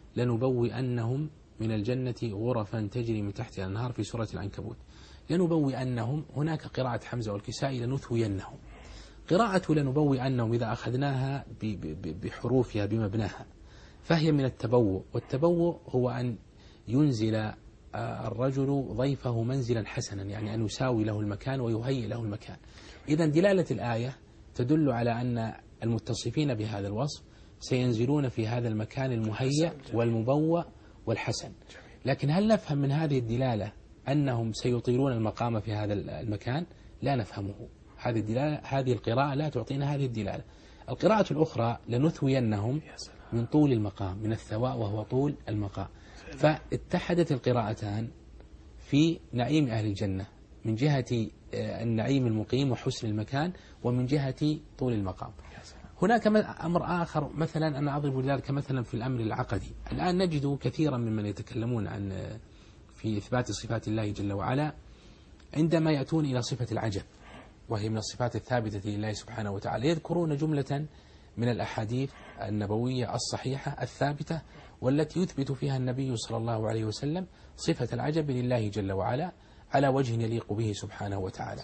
لنبوئنهم من الجنة غرفا تجري من تحتها الأنهار في سورة العنكبوت. لنبوئنهم، هناك قراءة حمزة والكسائي لنثوينهم. قراءة لنبوئنهم إذا أخذناها بحروفها بمبناها فهي من التبوء، والتبوء هو أن ينزل الرجل ضيفه منزلا حسنا، يعني أن يساوي له المكان ويهيئ له المكان. إذن دلالة الآية تدل على أن المتصفين بهذا الوصف سينزلون في هذا المكان المهيئ والمبوأ والحسن. لكن هل نفهم من هذه الدلالة أنهم سيطيلون المقام في هذا المكان؟ لا نفهمه. هذه الدلالة، هذه القراءة لا تعطينا هذه الدلالة. القراءة الأخرى لنثوينهم من طول المقام، من الثواء وهو طول المقام. فاتحدت القراءتان في نعيم أهل الجنة من جهة النعيم المقيم وحسن المكان، ومن جهة طول المقام. هناك أمر آخر، مثلا أنا أضرب ذلك مثلا في الأمر العقدي. الآن نجد كثيرا ممن يتكلمون عن في إثبات صفات الله جل وعلا عندما يأتون إلى صفة العجب، وهي من الصفات الثابتة لله سبحانه وتعالى، يذكرون جملة من الأحاديث النبوية الصحيحة الثابتة والتي يثبت فيها النبي صلى الله عليه وسلم صفة العجب لله جل وعلا على وجه يليق به سبحانه وتعالى.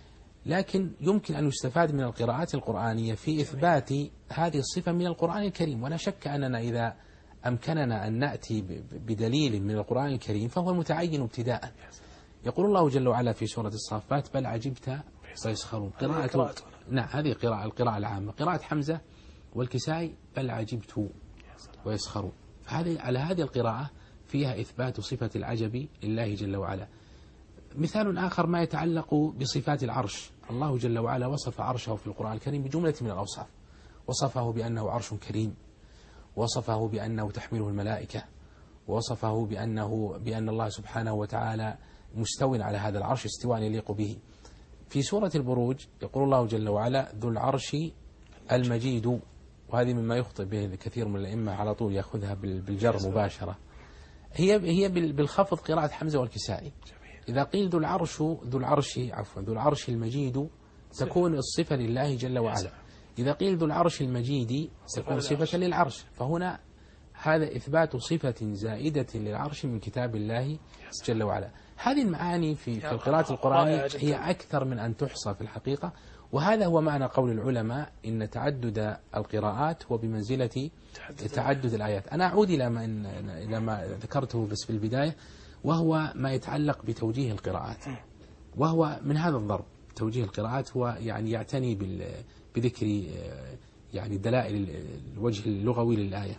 لكن يمكن أن يستفاد من القراءات القرآنية في إثبات هذه الصفة من القرآن الكريم، ولا شك أننا إذا أمكننا أن نأتي بدليل من القرآن الكريم فهو المتعين ابتداء. يقول الله جل وعلا في سورة الصافات: بل عجبت ويسخرون. قراءة نعم، هذه قراءة القراءة العامة، قراءة حمزة والكسائي: بل عجبت ويسخرون. فهذه على هذه القراءة فيها إثبات صفة العجب لله جل وعلا. مثال آخر ما يتعلق بصفات العرش. الله جل وعلا وصف عرشه في القرآن الكريم بجملة من الأوصاف، وصفه بأنه عرش كريم، وصفه بأنه تحمله الملائكة، ووصفه بأنه بأن الله سبحانه وتعالى مستو على هذا العرش استواء يليق به. في سورة البروج يقول الله جل وعلا: ذو العرش المجيد، وهذه مما يخطئ به كثير من الأئمة، على طول يأخذها بالجر مباشرة. هي هي بالخفض قراءة حمزة والكسائي. إذا قيل ذو العرش ذو العرش عفوا ذو العرش المجيد تكون الصفة لله جل وعلا. إذا قيل ذو العرش المجيد تكون صفة للعرش. فهنا هذا إثبات صفة زائدة للعرش من كتاب الله جل وعلا. هذه المعاني في, في القراءة القرآنية هي أكثر من أن تحصى في الحقيقة، وهذا هو معنى قول العلماء إن تعدد القراءات هو بمنزلة تعدد الآيات. أنا أعود إلى ما, إلى ما ذكرته بس في البداية، وهو ما يتعلق بتوجيه القراءات، وهو من هذا الضرب. توجيه القراءات هو يعني يعتني بذكر يعني دلائل الوجه اللغوي للآية.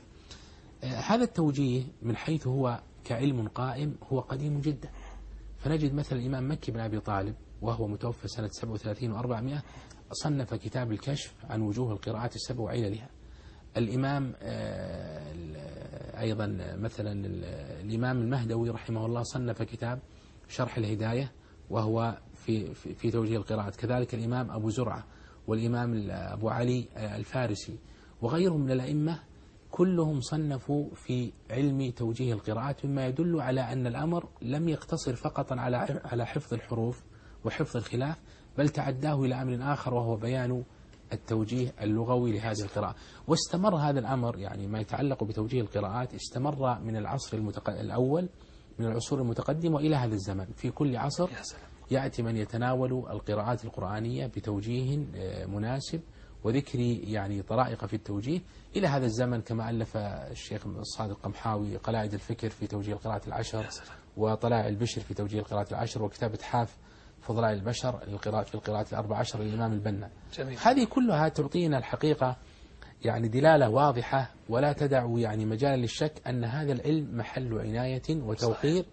هذا التوجيه من حيث هو كعلم قائم هو قديم جدا. فنجد مثلا الإمام مكي بن أبي طالب وهو متوفى سنة سبعة وثلاثين وأربعمائة صنف كتاب الكشف عن وجوه القراءات السبع وعللها. الإمام أيضا مثلا الإمام المهدوي رحمه الله صنف كتاب شرح الهداية وهو في في, في توجيه القراءات. كذلك الإمام أبو زرعة والإمام أبو علي الفارسي وغيرهم من الأئمة كلهم صنفوا في علم توجيه القراءات، مما يدل على أن الأمر لم يقتصر فقط على على حفظ الحروف وحفظ الخلاف، بل تعداه إلى أمر آخر وهو بيان التوجيه اللغوي لهذه القراءة. واستمر هذا الأمر، يعني ما يتعلق بتوجيه القراءات استمر من العصر المتق... الأول من العصور المتقدمة إلى هذا الزمن. في كل عصر يأتي من يتناول القراءات القرآنية بتوجيه مناسب وذكر يعني طرائق في التوجيه إلى هذا الزمن، كما ألف الشيخ الصادق قمحاوي قلائد الفكر في توجيه القراءات العشر، وطلائع البشر في توجيه القراءات العشر، وكتابة حاف فضلاء البشر للقراءة في القراءات الأربع عشر للإمام البنا. جميل. هذه كلها تعطينا الحقيقة يعني دلالة واضحة ولا تدع يعني مجال للشك أن هذا العلم محل عناية وتوقير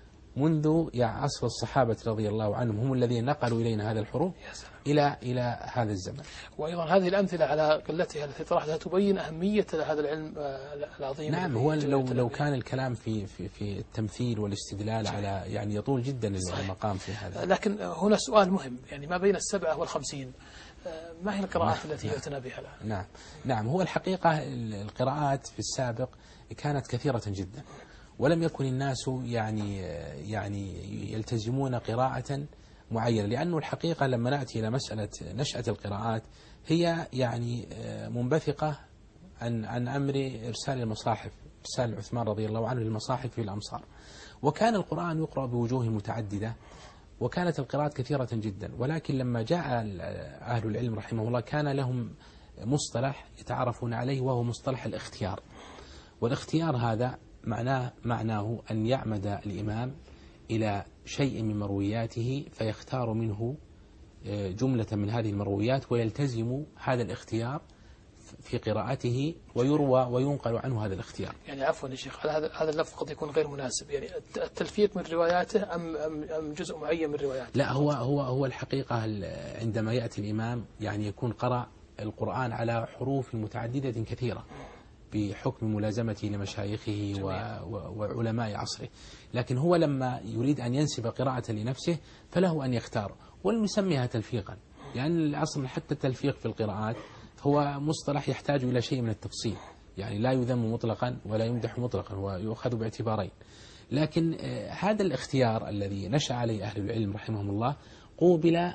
منذ يعني عصر الصحابة رضي الله عنهم، هم الذين نقلوا إلينا هذا الحروف إلى إلى هذا الزمن. وأيضا هذه الأمثلة على قلتها التي طرحتها تبين أهمية هذا العلم العظيم. نعم، هو لو لو كان الكلام في في في التمثيل والاستدلال على يعني يطول جدا المقام في هذا. لكن هنا سؤال مهم، يعني ما بين السبعة والخمسين ما هي القراءات التي يعتنى بها لها؟ نعم نعم هو الحقيقة القراءات في السابق كانت كثيرة جدا، ولم يكن الناس يعني يعني يلتزمون قراءة معينة، لأنه الحقيقة لما نأتي إلى مسألة نشأة القراءات هي يعني منبثقة عن عن أمر إرسال المصاحف، إرسال عثمان رضي الله عنه للمصاحف في الأمصار، وكان القرآن يقرأ بوجوه متعددة وكانت القراءات كثيرة جدا. ولكن لما جاء أهل العلم رحمه الله كان لهم مصطلح يتعرفون عليه وهو مصطلح الاختيار. والاختيار هذا معناه معناه أن يعمد الإمام إلى شيء من مروياته فيختار منه جملة من هذه المرويات ويلتزم هذا الاختيار في قراءته ويروى وينقل عنه هذا الاختيار. يعني عفوا يا شيخ، هذا هذا اللفظ قد يكون غير مناسب، يعني التلفيق من رواياته أم أم أم جزء معين من رواياته؟ لا، هو هو هو الحقيقة عندما يأتي الإمام يعني يكون قرأ القرآن على حروف متعددة كثيرة بحكم ملازمته لمشايخه وعلماء عصره، لكن هو لما يريد أن ينسب قراءة لنفسه فله أن يختار، ولم يسميها تلفيقا، يعني الأصل حتى التلفيق في القراءات هو مصطلح يحتاج إلى شيء من التفصيل، يعني لا يذم مطلقا ولا يمدح مطلقا، ويؤخذ باعتبارين. لكن هذا الاختيار الذي نشأ عليه أهل العلم رحمهم الله قوبل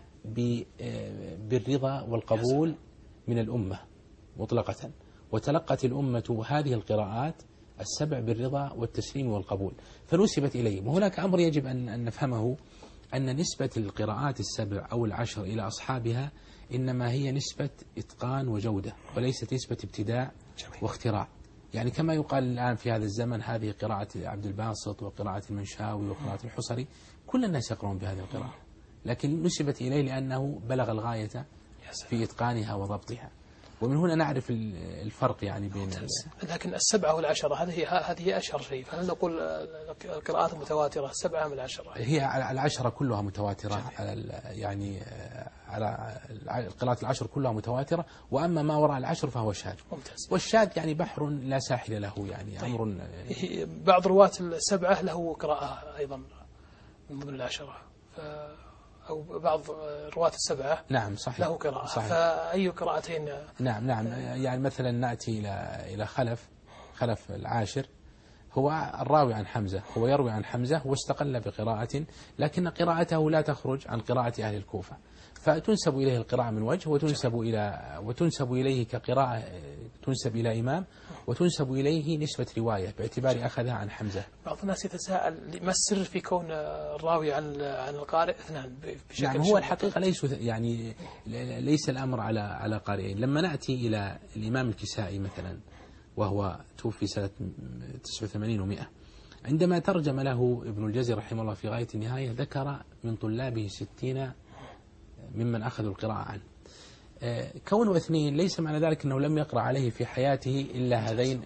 بالرضا والقبول من الأمة مطلقة، وتلقت الأمة هذه القراءات السبع بالرضا والتسليم والقبول فنسبت إليهم. وهناك أمر يجب أن نفهمه، أن نسبة القراءات السبع أو العشر إلى أصحابها إنما هي نسبة إتقان وجودة، وليست نسبة ابتداع واختراع. يعني كما يقال الآن في هذا الزمن هذه قراءة عبد الباسط وقراءة المنشاوي وقراءة الحصري، كل الناس يقرؤون بهذه القراءة، لكن نسبت إليه لأنه بلغ الغاية في إتقانها وضبطها. ومن هنا نعرف الفرق يعني بين. لكن السبعة والعشرة هذه هذه أشهر شيء، فهل نقول القراءات المتواترة السبعة من العشرة؟ هي العشرة كلها متواترة، على يعني على القراءات العشر كلها متواترة، وأما ما وراء العشر فهو شاذ. ممتاز. والشاذ يعني بحر لا ساحل له، يعني طيب. أمر. بعض رواة السبعة له قراءة أيضا من ضمن العشرة، ف أو بعض رواة السبعة نعم صحيح له قراءة، صحيح. فأي قراءتين؟ نعم نعم يعني مثلا نأتي إلى إلى خلف خلف العاشر، هو الراوي عن حمزة، هو يروي عن حمزة واستقل بقراءة، لكن قراءته لا تخرج عن قراءة أهل الكوفة، فتنسب إليه القراءة من وجه، وتنسب إلى وتنسب إليه كقراءة تنسب إلى إمام، وتنسب إليه نسبة رواية باعتبار أخذها عن حمزة. بعض الناس يتساءل ما السر في كون الراوي عن عن القارئ اثنان بشكل يعني هو الحقيقة ليس يعني ليس الأمر على على قارئين. لما نأتي إلى الإمام الكسائي مثلا، وهو توفي سنة تسعة وثمانين ومئة، عندما ترجم له ابن الجزري رحمه الله في غاية النهاية ذكر من طلابه ستين ممن أخذوا القراءة عنه. كونه اثنين ليس معنى ذلك أنه لم يقرأ عليه في حياته إلا هذين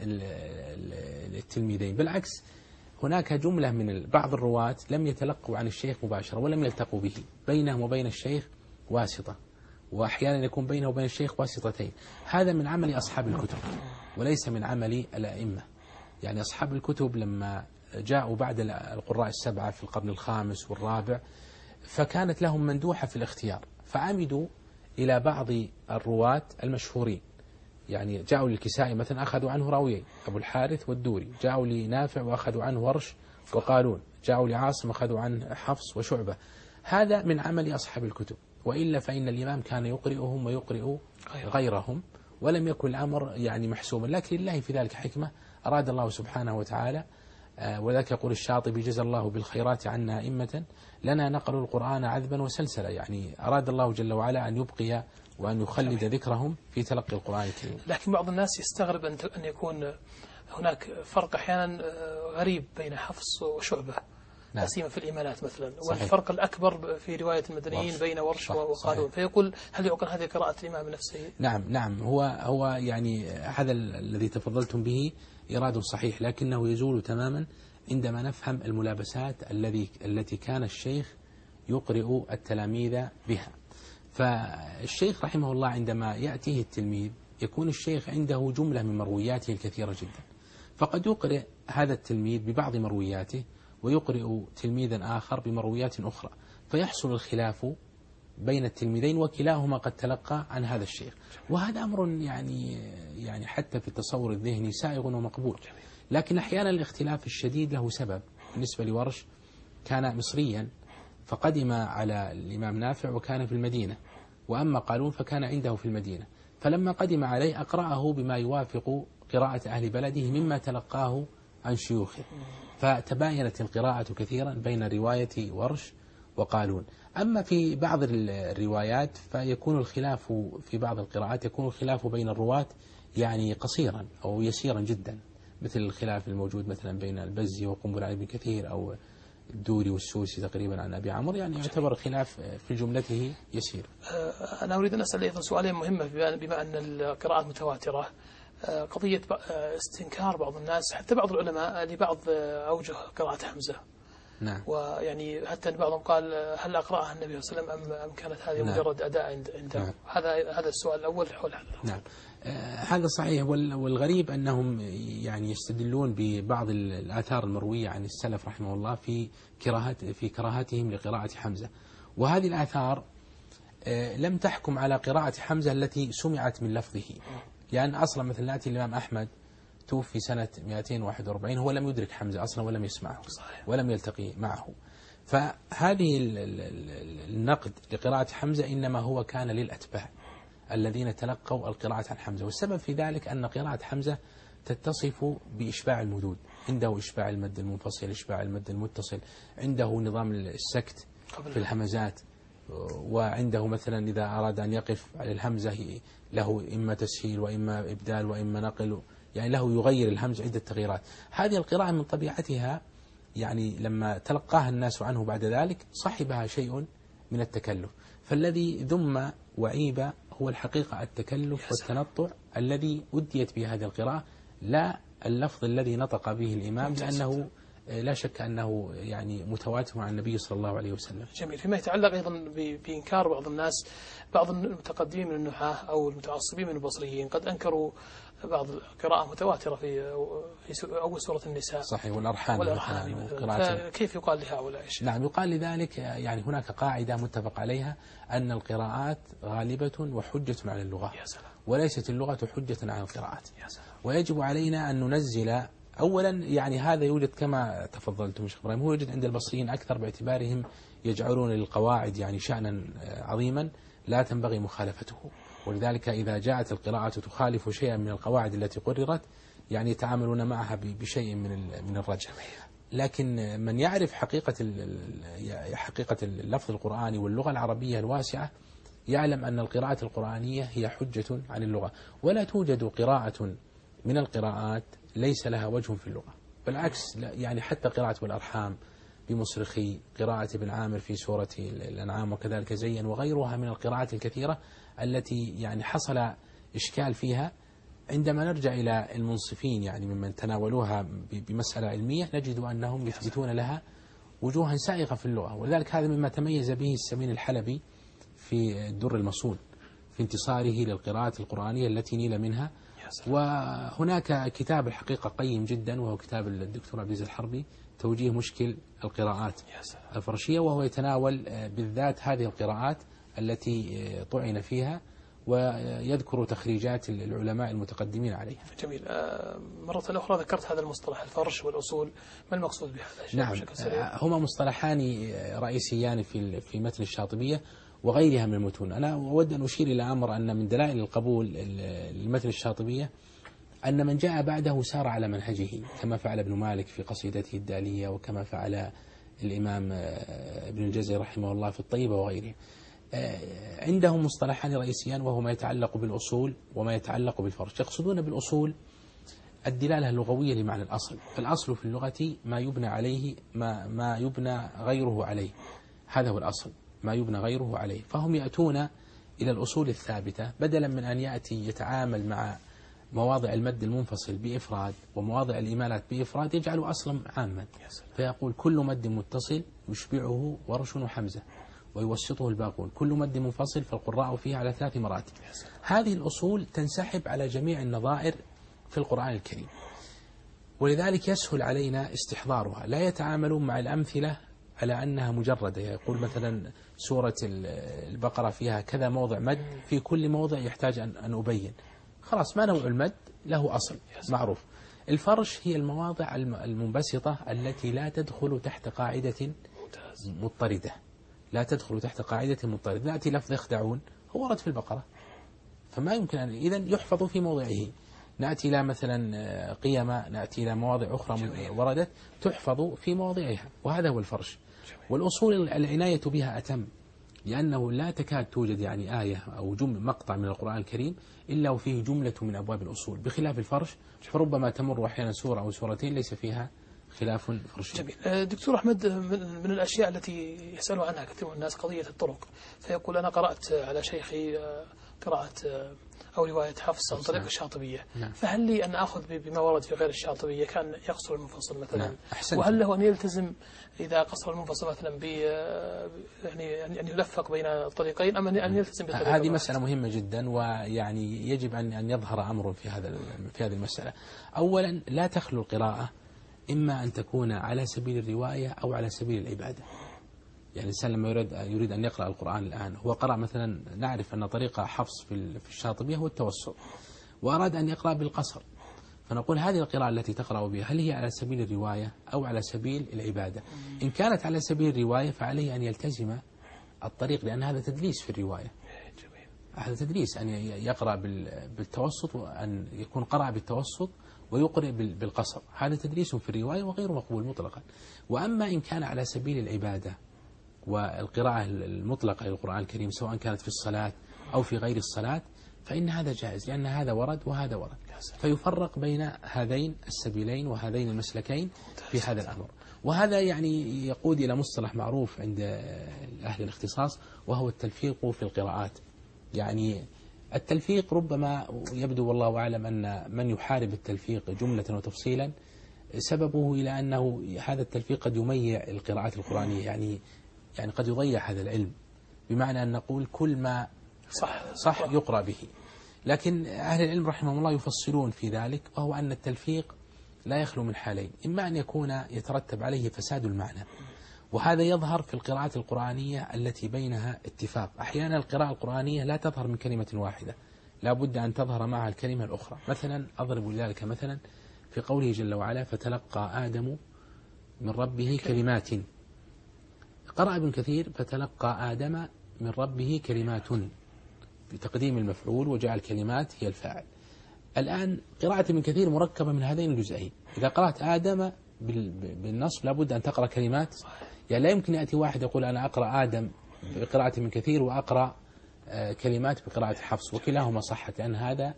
التلميذين، بالعكس هناك جملة من بعض الرواة لم يتلقوا عن الشيخ مباشرة ولم يلتقوا به، بينهم وبين الشيخ واسطة، وأحيانا يكون بينه وبين الشيخ واسطتين. هذا من عمل أصحاب الكتب وليس من عمل الأئمة. يعني أصحاب الكتب لما جاءوا بعد القراء السبعة في القرن الخامس والرابع فكانت لهم مندوحة في الاختيار، فعمدوا إلى بعض الرواة المشهورين. يعني جاءوا للكسائي مثلا أخذوا عنه راويين، أبو الحارث والدوري، جاءوا لنافع وأخذوا عنه ورش وقالون، جاءوا لعاصم أخذوا عنه حفص وشعبة. هذا من عمل أصحاب الكتب، وإلا فإن الإمام كان يقرئهم ويقرئ غيرهم، ولم يكن الأمر يعني محسوما، لكن لله في ذلك حكمة أراد الله سبحانه وتعالى. وذلك يقول الشاطبي: جزى الله بالخيرات عنا أئمة لنا نقلوا القرآن عذبا وسلسلا. يعني أراد الله جل وعلا أن يبقي وأن يخلد ذكرهم في تلقي القرآن الكريم. لكن بعض الناس يستغرب أن أن يكون هناك فرق أحيانا غريب بين حفص وشعبة، لا سيما في الإيمانات مثلا، صحيح. والفرق الأكبر في رواية المدنيين ورش. بين ورش صح. وقالون، فيقول هل يعقل هذه قراءة الإمام نفسه؟ نعم نعم هو هو يعني هذا الذي تفضلتم به إراد صحيح، لكنه يزول تماما عندما نفهم الملابسات الذي التي كان الشيخ يقرئ التلاميذ بها. فالشيخ رحمه الله عندما يأتيه التلميذ يكون الشيخ عنده جملة من مروياته الكثيرة جدا، فقد يقرئ هذا التلميذ ببعض مروياته ويقرئ تلميذا آخر بمرويات أخرى، فيحصل الخلاف بين التلميذين وكلاهما قد تلقى عن هذا الشيخ، وهذا أمر يعني يعني حتى في التصور الذهني سائغ ومقبول. لكن أحيانا الاختلاف الشديد له سبب. بالنسبة لورش كان مصريا فقدم على الإمام نافع وكان في المدينة، وأما قالون فكان عنده في المدينة، فلما قدم عليه أقرأه بما يوافق قراءة أهل بلده مما تلقاه عن شيوخه، فتباينت القراءة كثيرا بين رواية ورش وقالون. أما في بعض الروايات فيكون الخلاف في بعض القراءات يكون الخلاف بين الرواة يعني قصيرا أو يسيرا جدا، مثل الخلاف الموجود مثلا بين البزي وقنبل عن ابن كثير، أو الدوري والسوسي تقريبا عن أبي عمرو، يعني يعتبر خلاف في جملته يسير. أنا أريد أن أسأل أيضا سؤالين مهمة، بما أن القراءات متواترة، قضية استنكار بعض الناس حتى بعض العلماء لبعض أوجه قراءة حمزة. نعم. ويعني حتى بعضهم قال هل أقرأها النبي صلى الله عليه وسلم أم كانت هذه نعم. مجرد أداء عنده. نعم. هذا هذا السؤال الأول حول هذا. نعم. آه هذا صحيح، والغريب أنهم يعني يستدلون ببعض الآثار المروية عن السلف رحمه الله في كراهات في كراهتهم لقراءة حمزة، وهذه الآثار آه لم تحكم على قراءة حمزة التي سمعت من لفظه، لأن يعني أصلا مثل نأتي الإمام أحمد توفي سنة مئتين وواحد وأربعين، هو لم يدرك حمزة أصلا ولم يسمعه صحيح. ولم يلتقي معه، فهذه النقد لقراءة حمزة إنما هو كان للأتباع الذين تلقوا القراءة عن حمزة، والسبب في ذلك أن قراءة حمزة تتصف بإشباع المدود، عنده إشباع المد المنفصل، إشباع المد المتصل، عنده نظام السكت في الهمزات، وعنده مثلا إذا أراد أن يقف على الهمزة له إما تسهيل وإما إبدال وإما نقل، يعني له يغير الهمز عدة تغييرات. هذه القراءة من طبيعتها يعني لما تلقاها الناس عنه بعد ذلك صاحبها شيء من التكلف، فالذي ذم وعيب هو الحقيقة التكلف والتنطع الذي أديت به هذه القراءة، لا اللفظ الذي نطق به الإمام، لأنه لا شك أنه يعني متواتر عن النبي صلى الله عليه وسلم. جميل. فيما يتعلق أيضا بإنكار بعض الناس، بعض المتقدمين من النحاة أو المتعصبين من البصريين قد أنكروا بعض القراءة متواترة في في أول سورة النساء صحيح، والأرحام والأرحام كيف يقال لهؤلاء الشيء؟ نعم، يقال لذلك يعني هناك قاعدة متفق عليها أن القراءات غالبة وحجة على اللغة، وليست اللغة حجة على القراءات، ويجب علينا أن ننزل أولا، يعني هذا يوجد كما تفضلتم شيخ إبراهيم، هو يوجد عند البصريين أكثر باعتبارهم يجعلون للقواعد يعني شأنا عظيما لا تنبغي مخالفته، ولذلك إذا جاءت القراءة تخالف شيئا من القواعد التي قررت يعني يتعاملون معها بشيء من من الرجع. لكن من يعرف حقيقة حقيقة اللفظ القرآني واللغة العربية الواسعة يعلم أن القراءة القرآنية هي حجة عن اللغة، ولا توجد قراءة من القراءات ليس لها وجه في اللغة، بالعكس يعني حتى قراءة والأرحام بمصرخي، قراءة ابن عامر في سورة الأنعام وكذلك زين، وغيرها من القراءات الكثيرة التي يعني حصل إشكال فيها، عندما نرجع إلى المنصفين يعني ممن تناولوها بمسألة علمية نجد أنهم يثبتون لها وجوها سائغة في اللغة، ولذلك هذا مما تميز به السمين الحلبي في الدر المصون في انتصاره للقراءة القرآنية التي نيل منها. وهناك كتاب الحقيقة قيم جدا، وهو كتاب الدكتور عبد العزيز الحربي توجيه مشكل القراءات الفرشية، وهو يتناول بالذات هذه القراءات التي طعن فيها ويذكر تخريجات العلماء المتقدمين عليها. جميل. مرة أخرى ذكرت هذا المصطلح الفرش والأصول، ما المقصود بهذا؟ نعم، هما مصطلحان رئيسيان في في متن الشاطبية وغيرها من المتون. أنا أود أن أشير إلى أمر أن من دلائل القبول لمتن الشاطبية أن من جاء بعده سار على منهجه، كما فعل ابن مالك في قصيدته الدالية، وكما فعل الإمام ابن الجزري رحمه الله في الطيبة وغيره. عندهم مصطلحان رئيسيان، وهو ما يتعلق بالأصول وما يتعلق بالفرش. يقصدون بالأصول الدلالة اللغوية لمعنى الأصل، فالأصل في اللغة ما يبنى عليه ما, ما يبنى غيره عليه، هذا هو الأصل، ما يبنى غيره عليه. فهم يأتون إلى الأصول الثابتة بدلا من أن يأتي يتعامل مع مواضع المد المنفصل بإفراد ومواضع الإمالات بإفراد، يجعل أصلا عاما، فيقول كل مد متصل يشبعه ورش وحمزة ويوسطه الباقون، كل مد منفصل فالقراء فيه على ثلاث مراتب. هذه الأصول تنسحب على جميع النظائر في القرآن الكريم، ولذلك يسهل علينا استحضارها. لا يتعاملون مع الأمثلة على أنها مجردة، يقول مثلا سورة البقرة فيها كذا موضع مد، في كل موضع يحتاج أن أبين، خلاص ما نوع المد له أصل معروف. الفرش هي المواضع المنبسطة التي لا تدخل تحت قاعدة مضطردة، لا تدخل تحت قاعدة مضطردة. نأتي لفظ يخدعون هو ورد في البقرة، فما يمكن أن إذن يحفظ في موضعه. نأتي إلى مثلا قيمة، نأتي إلى مواضع أخرى وردت تحفظ في مواضعها، وهذا هو الفرش. والأصول العناية بها أتم، لأنه لا تكاد توجد يعني آية أو جملة مقطع من القرآن الكريم إلا وفيه جملة من أبواب الأصول، بخلاف الفرش فربما تمر أحيانا سورة أو سورتين ليس فيها خلاف فرشي. جميل. دكتور أحمد، من الأشياء التي يسأل عنها كثير من الناس قضية الطرق، فيقول أنا قرأت على شيخي قراءة أو رواية حفص عن طريق الشاطبية، نعم. فهل لي أن أخذ بما ورد في غير الشاطبية؟ كان يقصر المنفصل مثلا، نعم. وهل له أن يلتزم إذا قصر المنفصل مثلا ب يعني أن يلفق بين الطريقين، أم أن يلتزم بطريقة؟ هذه مسألة مهمة جدا، ويعني يجب أن أن يظهر أمر في هذا في هذه المسألة. أولا لا تخلو القراءة إما أن تكون على سبيل الرواية أو على سبيل العبادة. يعني الإنسان لما يريد يريد أن يقرأ القرآن الآن، هو قرأ مثلا، نعرف أن طريقة حفص في في الشاطبية هو التوسط، وأراد أن يقرأ بالقصر، فنقول هذه القراءة التي تقرأ بها هل هي على سبيل الرواية أو على سبيل العبادة؟ إن كانت على سبيل الرواية فعليه أن يلتزم الطريق، لأن هذا تدليس في الرواية، هذا تدليس أن يقرأ بالتوسط، وأن يكون قرأ بالتوسط ويقرأ بالقصر، هذا تدليس في الرواية وغير مقبول مطلقا. وأما إن كان على سبيل العبادة والقراءة المطلقة للقرآن الكريم سواء كانت في الصلاة أو في غير الصلاة، فإن هذا جائز، لأن هذا ورد وهذا ورد، فيفرق بين هذين السبيلين وهذين المسلكين في هذا الأمر. وهذا يعني يقود إلى مصطلح معروف عند أهل الاختصاص، وهو التلفيق في القراءات. يعني التلفيق ربما يبدو والله أعلم أن من يحارب التلفيق جملة وتفصيلا سببه إلى أنه هذا التلفيق قد يميع القراءات القرآنية، يعني يعني قد يضيع هذا العلم، بمعنى أن نقول كل ما صح, صح يقرأ به. لكن أهل العلم رحمهم الله يفصلون في ذلك، وهو أن التلفيق لا يخلو من حالين، إما أن يكون يترتب عليه فساد المعنى، وهذا يظهر في القراءات القرآنية التي بينها اتفاق. أحيانا القراءة القرآنية لا تظهر من كلمة واحدة، لا بد أن تظهر معها الكلمة الأخرى. مثلا أضرب لذلك مثلا في قوله جل وعلا فتلقى آدم من ربه كلمات، قرأ ابن كثير فتلقى آدم من ربه كلمات بتقديم المفعول وجعل كلمات هي الفاعل. الآن قراءة ابن كثير مركبة من هذين الجزئين، إذا قرأت آدم بالنصب لابد أن تقرأ كلمات، يعني لا يمكن يأتي واحد يقول أنا أقرأ آدم بقراءة ابن كثير وأقرأ كلمات بقراءة حفص، وكلاهما صحت، لأن هذا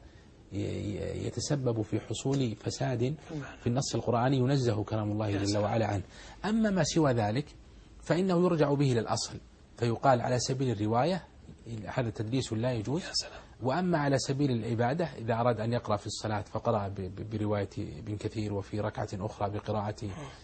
يتسبب في حصول فساد في النص القرآني ينزه كلام الله جل وعلا عنه. أما ما سوى ذلك فإنه يرجع به للأصل، فيقال على سبيل الرواية هذا تدليس لا يجوز، وأما على سبيل العبادة إذا أراد أن يقرأ في الصلاة فقرأ برواية ابن كثير، وفي ركعة أخرى بقراءة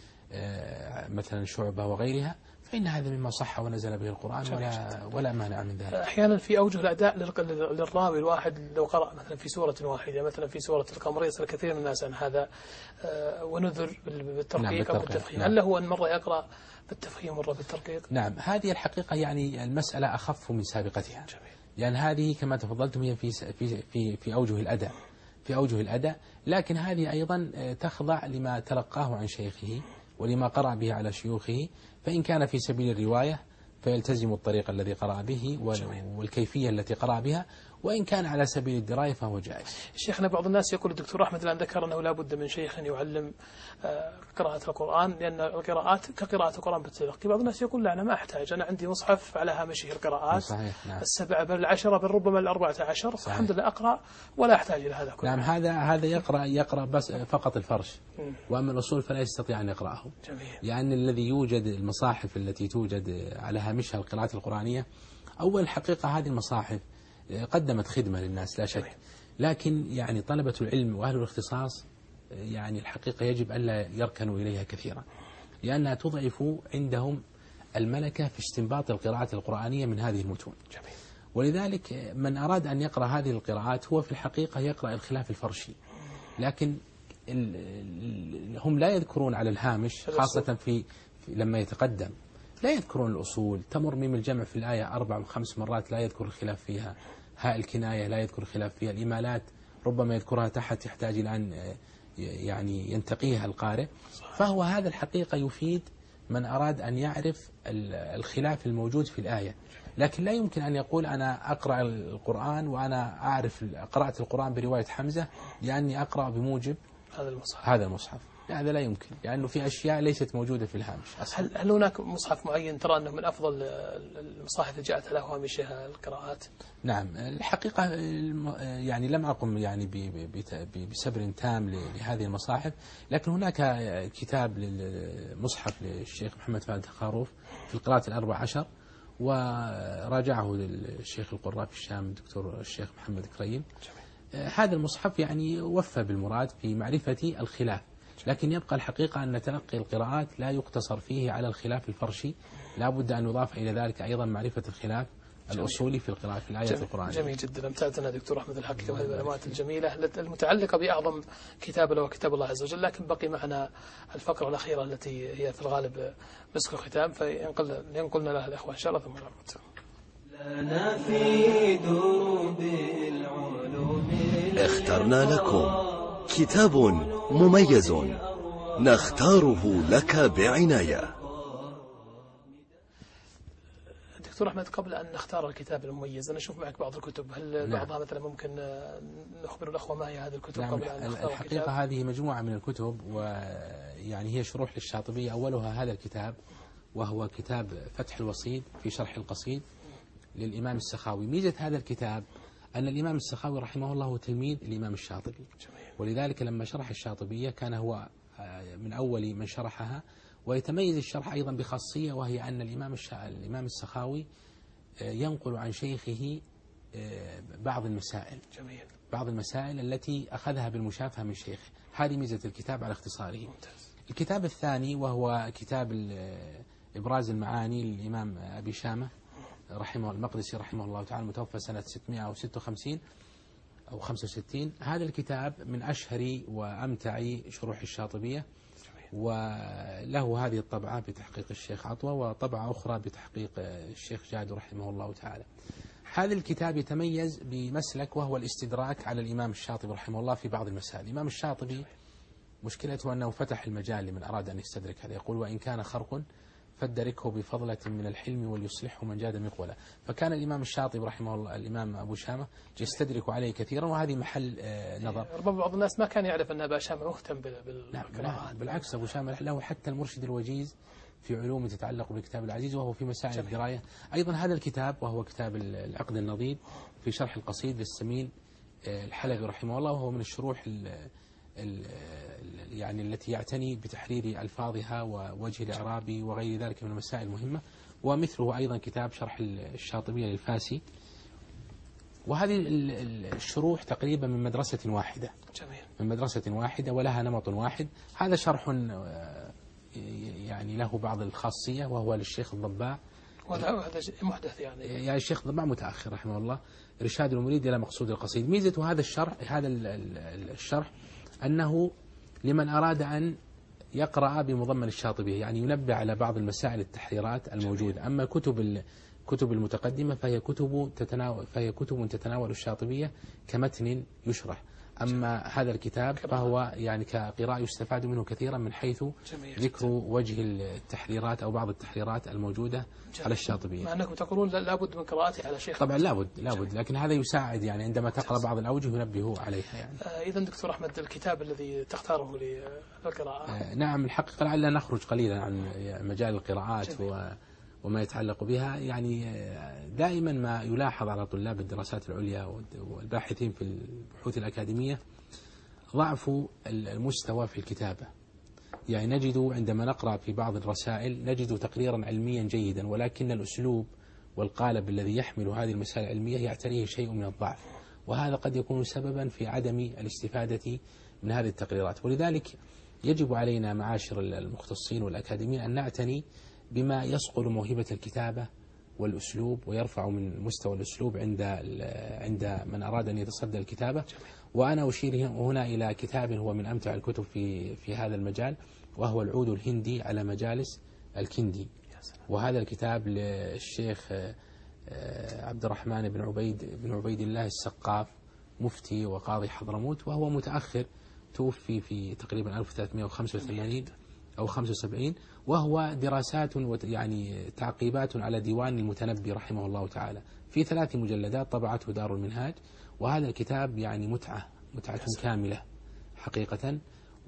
مثلا شعبة وغيرها، فإن هذا مما صح ونزل به القرآن ولا ولا مانع من ذلك. أحيانا في أوجه الأداء للراوي الواحد لو قرأ مثلا في سورة واحدة، مثلا في سورة القمر يسأل كثير من الناس عن هذا، ونذر بالترقيق أو بالتفخيم، هل له أن مرة يقرأ بالتفخيم مرة بالترقيق؟ نعم، هذه الحقيقة يعني المسألة أخف من سابقتها. جميل. لأن هذه كما تفضلتم هي في في في في أوجه الأداء في أوجه الأداء لكن هذه أيضا تخضع لما تلقاه عن شيخه ولما قرأ به على شيوخه. فإن كان في سبيل الرواية فيلتزم الطريق الذي قرأ به والكيفية التي قرأ بها، وإن كان على سبيل الدراية فهو جائز. شيخنا بعض الناس يقول الدكتور أحمد الآن ذكر أنه لا بد من شيخ يعلم قراءة القرآن لأن القراءات كقراءة القرآن بالتلقي. بعض الناس يقول لا أنا ما أحتاج، أنا عندي مصحف على هامشه القراءات صحيح. نعم. السبعة بل العشرة بل ربما الأربعة عشر، الحمد لله أقرأ ولا أحتاج إلى هذا كله. نعم هذا هذا يقرأ يقرأ بس فقط الفرش، مم. وأما الأصول فلا يستطيع أن يقرأه. جميل. لأن الذي يوجد المصاحف التي توجد على هامشها القراءات القرآنية، أول الحقيقة هذه المصاحف قدمت خدمة للناس لا شك، لكن يعني طلبة العلم وأهل الاختصاص يعني الحقيقة يجب ألا يركنوا إليها كثيرا، لأنها تضعف عندهم الملكة في استنباط القراءات القرآنية من هذه المتون. جميل. ولذلك من أراد أن يقرأ هذه القراءات هو في الحقيقة يقرأ الخلاف الفرشي، لكن هم لا يذكرون على الهامش خاصة في لما يتقدم لا يذكرون الأصول. تمر ميم الجمع في الآية أربع وخمس مرات لا يذكر الخلاف فيها، هاء الكناية لا يذكر الخلاف فيها، الإمالات ربما يذكرها تحت يحتاج إلى أن يعني ينتقيها القارئ. فهو هذا الحقيقة يفيد من أراد أن يعرف الخلاف الموجود في الآية، لكن لا يمكن أن يقول أنا أقرأ القرآن وأنا أعرف قراءة القرآن برواية حمزة لأني أقرأ بموجب هذا المصحف. هذا المصحف هذا لا يمكن، لأنه في أشياء ليست موجودة في الهامش. هل, هل هناك مصحف معين ترى أنه من أفضل المصاحف اللي جاءت له هامشها القراءات؟ نعم الحقيقة يعني لم أقم يعني بسبر تام لهذه المصاحف، لكن هناك كتاب للمصحف للشيخ محمد فؤاد خاروف في القراءة الأربع عشر، وراجعه للشيخ القراء في الشام الدكتور الشيخ محمد كريم. هذا المصحف يعني وفى بالمراد في معرفة الخلاف، لكن يبقى الحقيقة أن تلقي القراءات لا يقتصر فيه على الخلاف الفرشي، لا بد أن يضاف إلى ذلك أيضا معرفة الخلاف الأصولي في القراءة في الآيات القرآنية. جميل جدا. أمتعتنا دكتور أحمد الحقيقة بهذه المعلومات الجميلة المتعلقة بأعظم كتاب له وكتاب الله عز وجل، لكن بقي معنا الفقرة الأخيرة التي هي في الغالب مسك الختام، فينقل ينقلنا لها الأخوة إن شاء الله ثم نعود. لنا في دروب العلوم اخترنا لكم كتاب مميز نختاره لك بعناية. دكتور أحمد قبل أن نختار الكتاب المميز أنا أشوف معك بعض الكتب، هل نعم. بعضها مثلا ممكن نخبر الأخوة ما هي هذه الكتب؟ نعم. قبل أن نختار الحقيقة الكتاب؟ هذه مجموعة من الكتب، ويعني هي شروح للشاطبية. أولها هذا الكتاب وهو كتاب فتح الوصيد في شرح القصيد للإمام السخاوي. ميزة هذا الكتاب أن الإمام السخاوي رحمه الله تلميذ الإمام الشاطبي، ولذلك لما شرح الشاطبية كان هو من أول من شرحها. ويتميز الشرح أيضا بخاصية، وهي أن الإمام الإمام السخاوي ينقل عن شيخه بعض المسائل جميل. بعض المسائل التي أخذها بالمشافهة من شيخه. هذه ميزة الكتاب على اختصاره. الكتاب الثاني وهو كتاب إبراز المعاني للإمام أبي شامة رحمه المقدسي رحمه الله تعالى، متوفى سنة ستمائة وستة وخمسين أو خمسة وستين. هذا الكتاب من أشهر وأمتع شروح الشاطبية، وله هذه الطبعة بتحقيق الشيخ عطوة، وطبعة أخرى بتحقيق الشيخ جاد رحمه الله تعالى. هذا الكتاب يتميز بمسلك وهو الاستدراك على الإمام الشاطبي رحمه الله في بعض المسائل. الإمام الشاطبي مشكلته أنه فتح المجال لمن أراد أن يستدرك هذا، يقول وإن كان خرق فادركه بفضلة من الحلم وليصلحه من جاد مقولا. فكان الإمام الشاطبي رحمه الله الإمام أبو شامة يستدرك عليه كثيرا، وهذه محل نظر. ربما بعض الناس ما كان يعرف أن أبا شامة مهتم بالقراءة. بالعكس أبو شامة له حتى المرشد الوجيز في علوم تتعلق بالكتاب العزيز، وهو في مسائل الدراية. أيضا هذا الكتاب وهو كتاب العقد النظير في شرح القصيد للسمين الحلبي رحمه الله، وهو من الشروح ال ال يعني التي يعتني بتحرير ألفاظها ووجه الإعراب وغير ذلك من المسائل المهمة. ومثله أيضا كتاب شرح الشاطبية للفاسي. وهذه الشروح تقريبا من مدرسة واحدة جميل. من مدرسة واحدة ولها نمط واحد. هذا شرح يعني له بعض الخاصية، وهو للشيخ الضباع، وهذا محدث يعني يعني الشيخ الضباع متأخر رحمه الله، إرشاد المريد إلى مقصود القصيد. ميزة هذا الشرح هذا الشرح أنه لمن أراد أن يقرأ بمضمن الشاطبية، يعني ينبه على بعض المسائل التحريرات الموجودة. أما كتب كتب المتقدمة فهي كتب تتناول فهي كتب تتناول الشاطبية كمتن يشرح. أما هذا الكتاب فهو يعني كقراءة يستفاد منه كثيرا من حيث ذكر وجه التحريرات أو بعض التحريرات الموجودة على الشاطبية. مع أنكم تقولون لابد من قراءته على شيخ. طبعا لابد لابد لكن هذا يساعد يعني عندما تقرأ بعض الأوجه ينبه عليها يعني. آه إذا دكتور أحمد الكتاب الذي تختاره للقراءة. آه نعم الحقيقة لعلنا نخرج قليلا عن مجال القراءات و وما يتعلق بها. يعني دائما ما يلاحظ على طلاب الدراسات العليا والباحثين في البحوث الأكاديمية ضعف المستوى في الكتابة. يعني نجد عندما نقرأ في بعض الرسائل نجد تقريرا علميا جيدا، ولكن الأسلوب والقالب الذي يحمل هذه المسائل العلمية يعتريه شيء من الضعف، وهذا قد يكون سببا في عدم الاستفادة من هذه التقريرات. ولذلك يجب علينا معاشر المختصين والأكاديميين أن نعتني بما يصقل موهبة الكتابة والأسلوب ويرفع من مستوى الأسلوب عند عند من أراد أن يتصدى الكتابة. وأنا أشير هنا إلى كتاب هو من أمتع الكتب في في هذا المجال، وهو العود الهندي على مجالس الكندي. وهذا الكتاب للشيخ عبد الرحمن بن عبيد بن عبيد الله السقاف، مفتي وقاضي حضرموت، وهو متأخر، توفي في تقريبا ألف وثلاثمائة وخمسة وثمانين أو خمسة وسبعين، وهو دراسات يعني تعقيبات على ديوان المتنبي رحمه الله تعالى في ثلاث مجلدات طبعته دار المنهاج. وهذا الكتاب يعني متعة متعة كاملة حقيقة.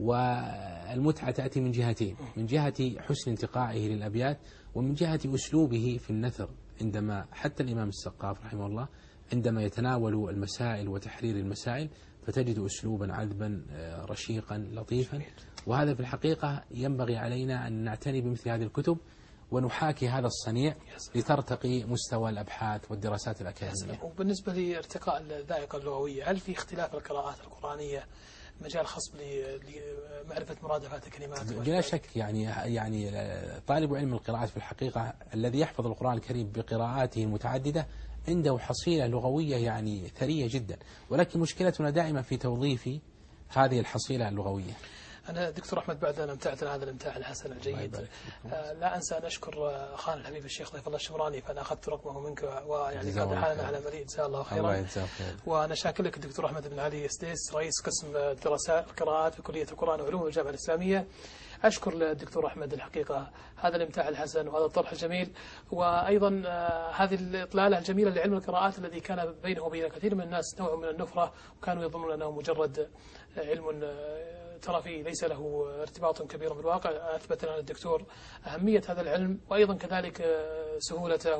والمتعة تأتي من جهتين، من جهة حسن انتقائه للأبيات، ومن جهة أسلوبه في النثر. عندما حتى الإمام السقاف رحمه الله عندما يتناول المسائل وتحرير المسائل فتجد أسلوبا عذبا رشيقا لطيفا. وهذا في الحقيقة ينبغي علينا أن نعتني بمثل هذه الكتب ونحاكي هذا الصنيع لترتقي مستوى الأبحاث والدراسات الأكاديمية. وبالنسبة لارتقاء الذائقة اللغوية، هل في اختلاف القراءات القرآنية مجال خاص لمعرفة مرادفات الكلمات؟ بلا شك. يعني يعني طالب علم القراءات في الحقيقة الذي يحفظ القرآن الكريم بقراءاته المتعددة عنده حصيلة لغوية يعني ثرية جدا، ولكن مشكلتنا دائما في توظيف هذه الحصيلة اللغوية. أنا دكتور أحمد بعد أن امتعتنا هذا الامتاع الحسن الجيد، آه لا أنسى أن أشكر أخانا الحبيب الشيخ ضيف الله الشمراني، فأنا أخذت رقمه منك ويعني قد حالنا على مليء جزاه الله خيرا. وأنا شاكر لك الدكتور أحمد بن علي السديس، رئيس قسم الدراسات القراءات في كلية القرآن وعلوم الجامعة الإسلامية. أشكر للدكتور أحمد الحقيقة هذا الامتاع الحسن وهذا الطرح الجميل، وأيضا آه هذه الإطلالة الجميلة لعلم القراءات الذي كان بينه وبين كثير من الناس نوع من النفرة، وكانوا يظنون أنه مجرد علم آه ترى فيه ليس له ارتباط كبير بالواقع. أثبت لنا الدكتور أهمية هذا العلم، وأيضا كذلك سهولته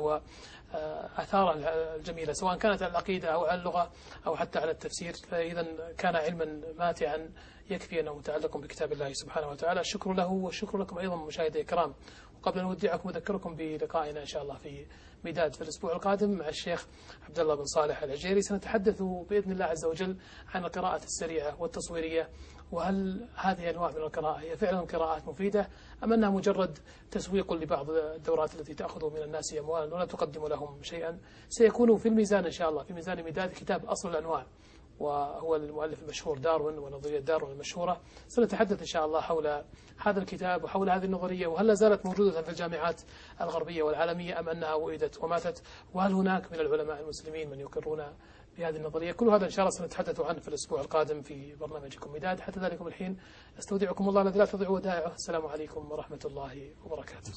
وآثاره الجميلة سواء كانت على العقيدة أو على اللغة أو حتى على التفسير. فإذا كان علما ماتعا يكفي أنه متعلق بكتاب الله سبحانه وتعالى. الشكر له والشكر لكم أيضا مشاهدي الكرام. وقبل أن أودعكم أذكركم بلقائنا إن شاء الله في ميداد في الأسبوع القادم مع الشيخ عبد الله بن صالح العجيري. سنتحدث بإذن الله عز وجل عن القراءة السريعة والتصويرية، وهل هذه أنواع من القراءة هي فعلا قراءات مفيدة أم أنها مجرد تسويق لبعض الدورات التي تأخذ من الناس أموالا ولا تقدم لهم شيئا. سيكون في الميزان إن شاء الله، في ميزان ميداد، كتاب أصل الأنواع، وهو المؤلف المشهور داروين ونظرية داروين المشهورة. سنتحدث إن شاء الله حول هذا الكتاب وحول هذه النظرية، وهل لا زالت موجودة في الجامعات الغربية والعالمية أم أنها وئدت وماتت، وهل هناك من العلماء المسلمين من يقرون بهذه النظرية. كل هذا إن شاء الله سنتحدث عنه في الأسبوع القادم في برنامجكم ميداد. حتى ذلكم الحين أستودعكم الله الذي لا تضيع ودائعه. السلام عليكم ورحمة الله وبركاته.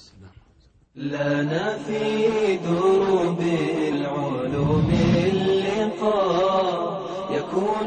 لنا في دروب العلوم اللقاء يكون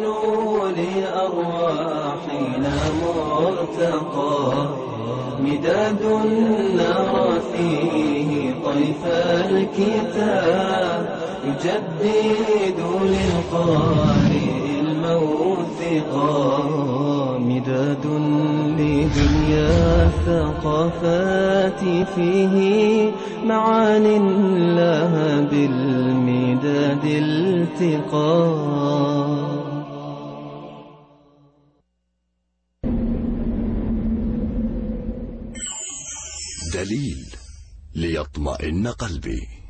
لأرواحنا مرتقى، مداد نرى فيه طيف الكتاب يجدد للقارئ الموثقا، مداد لدنيا الثقافات فيه معان لها بالمداد التقى. دليل ليطمئن قلبي.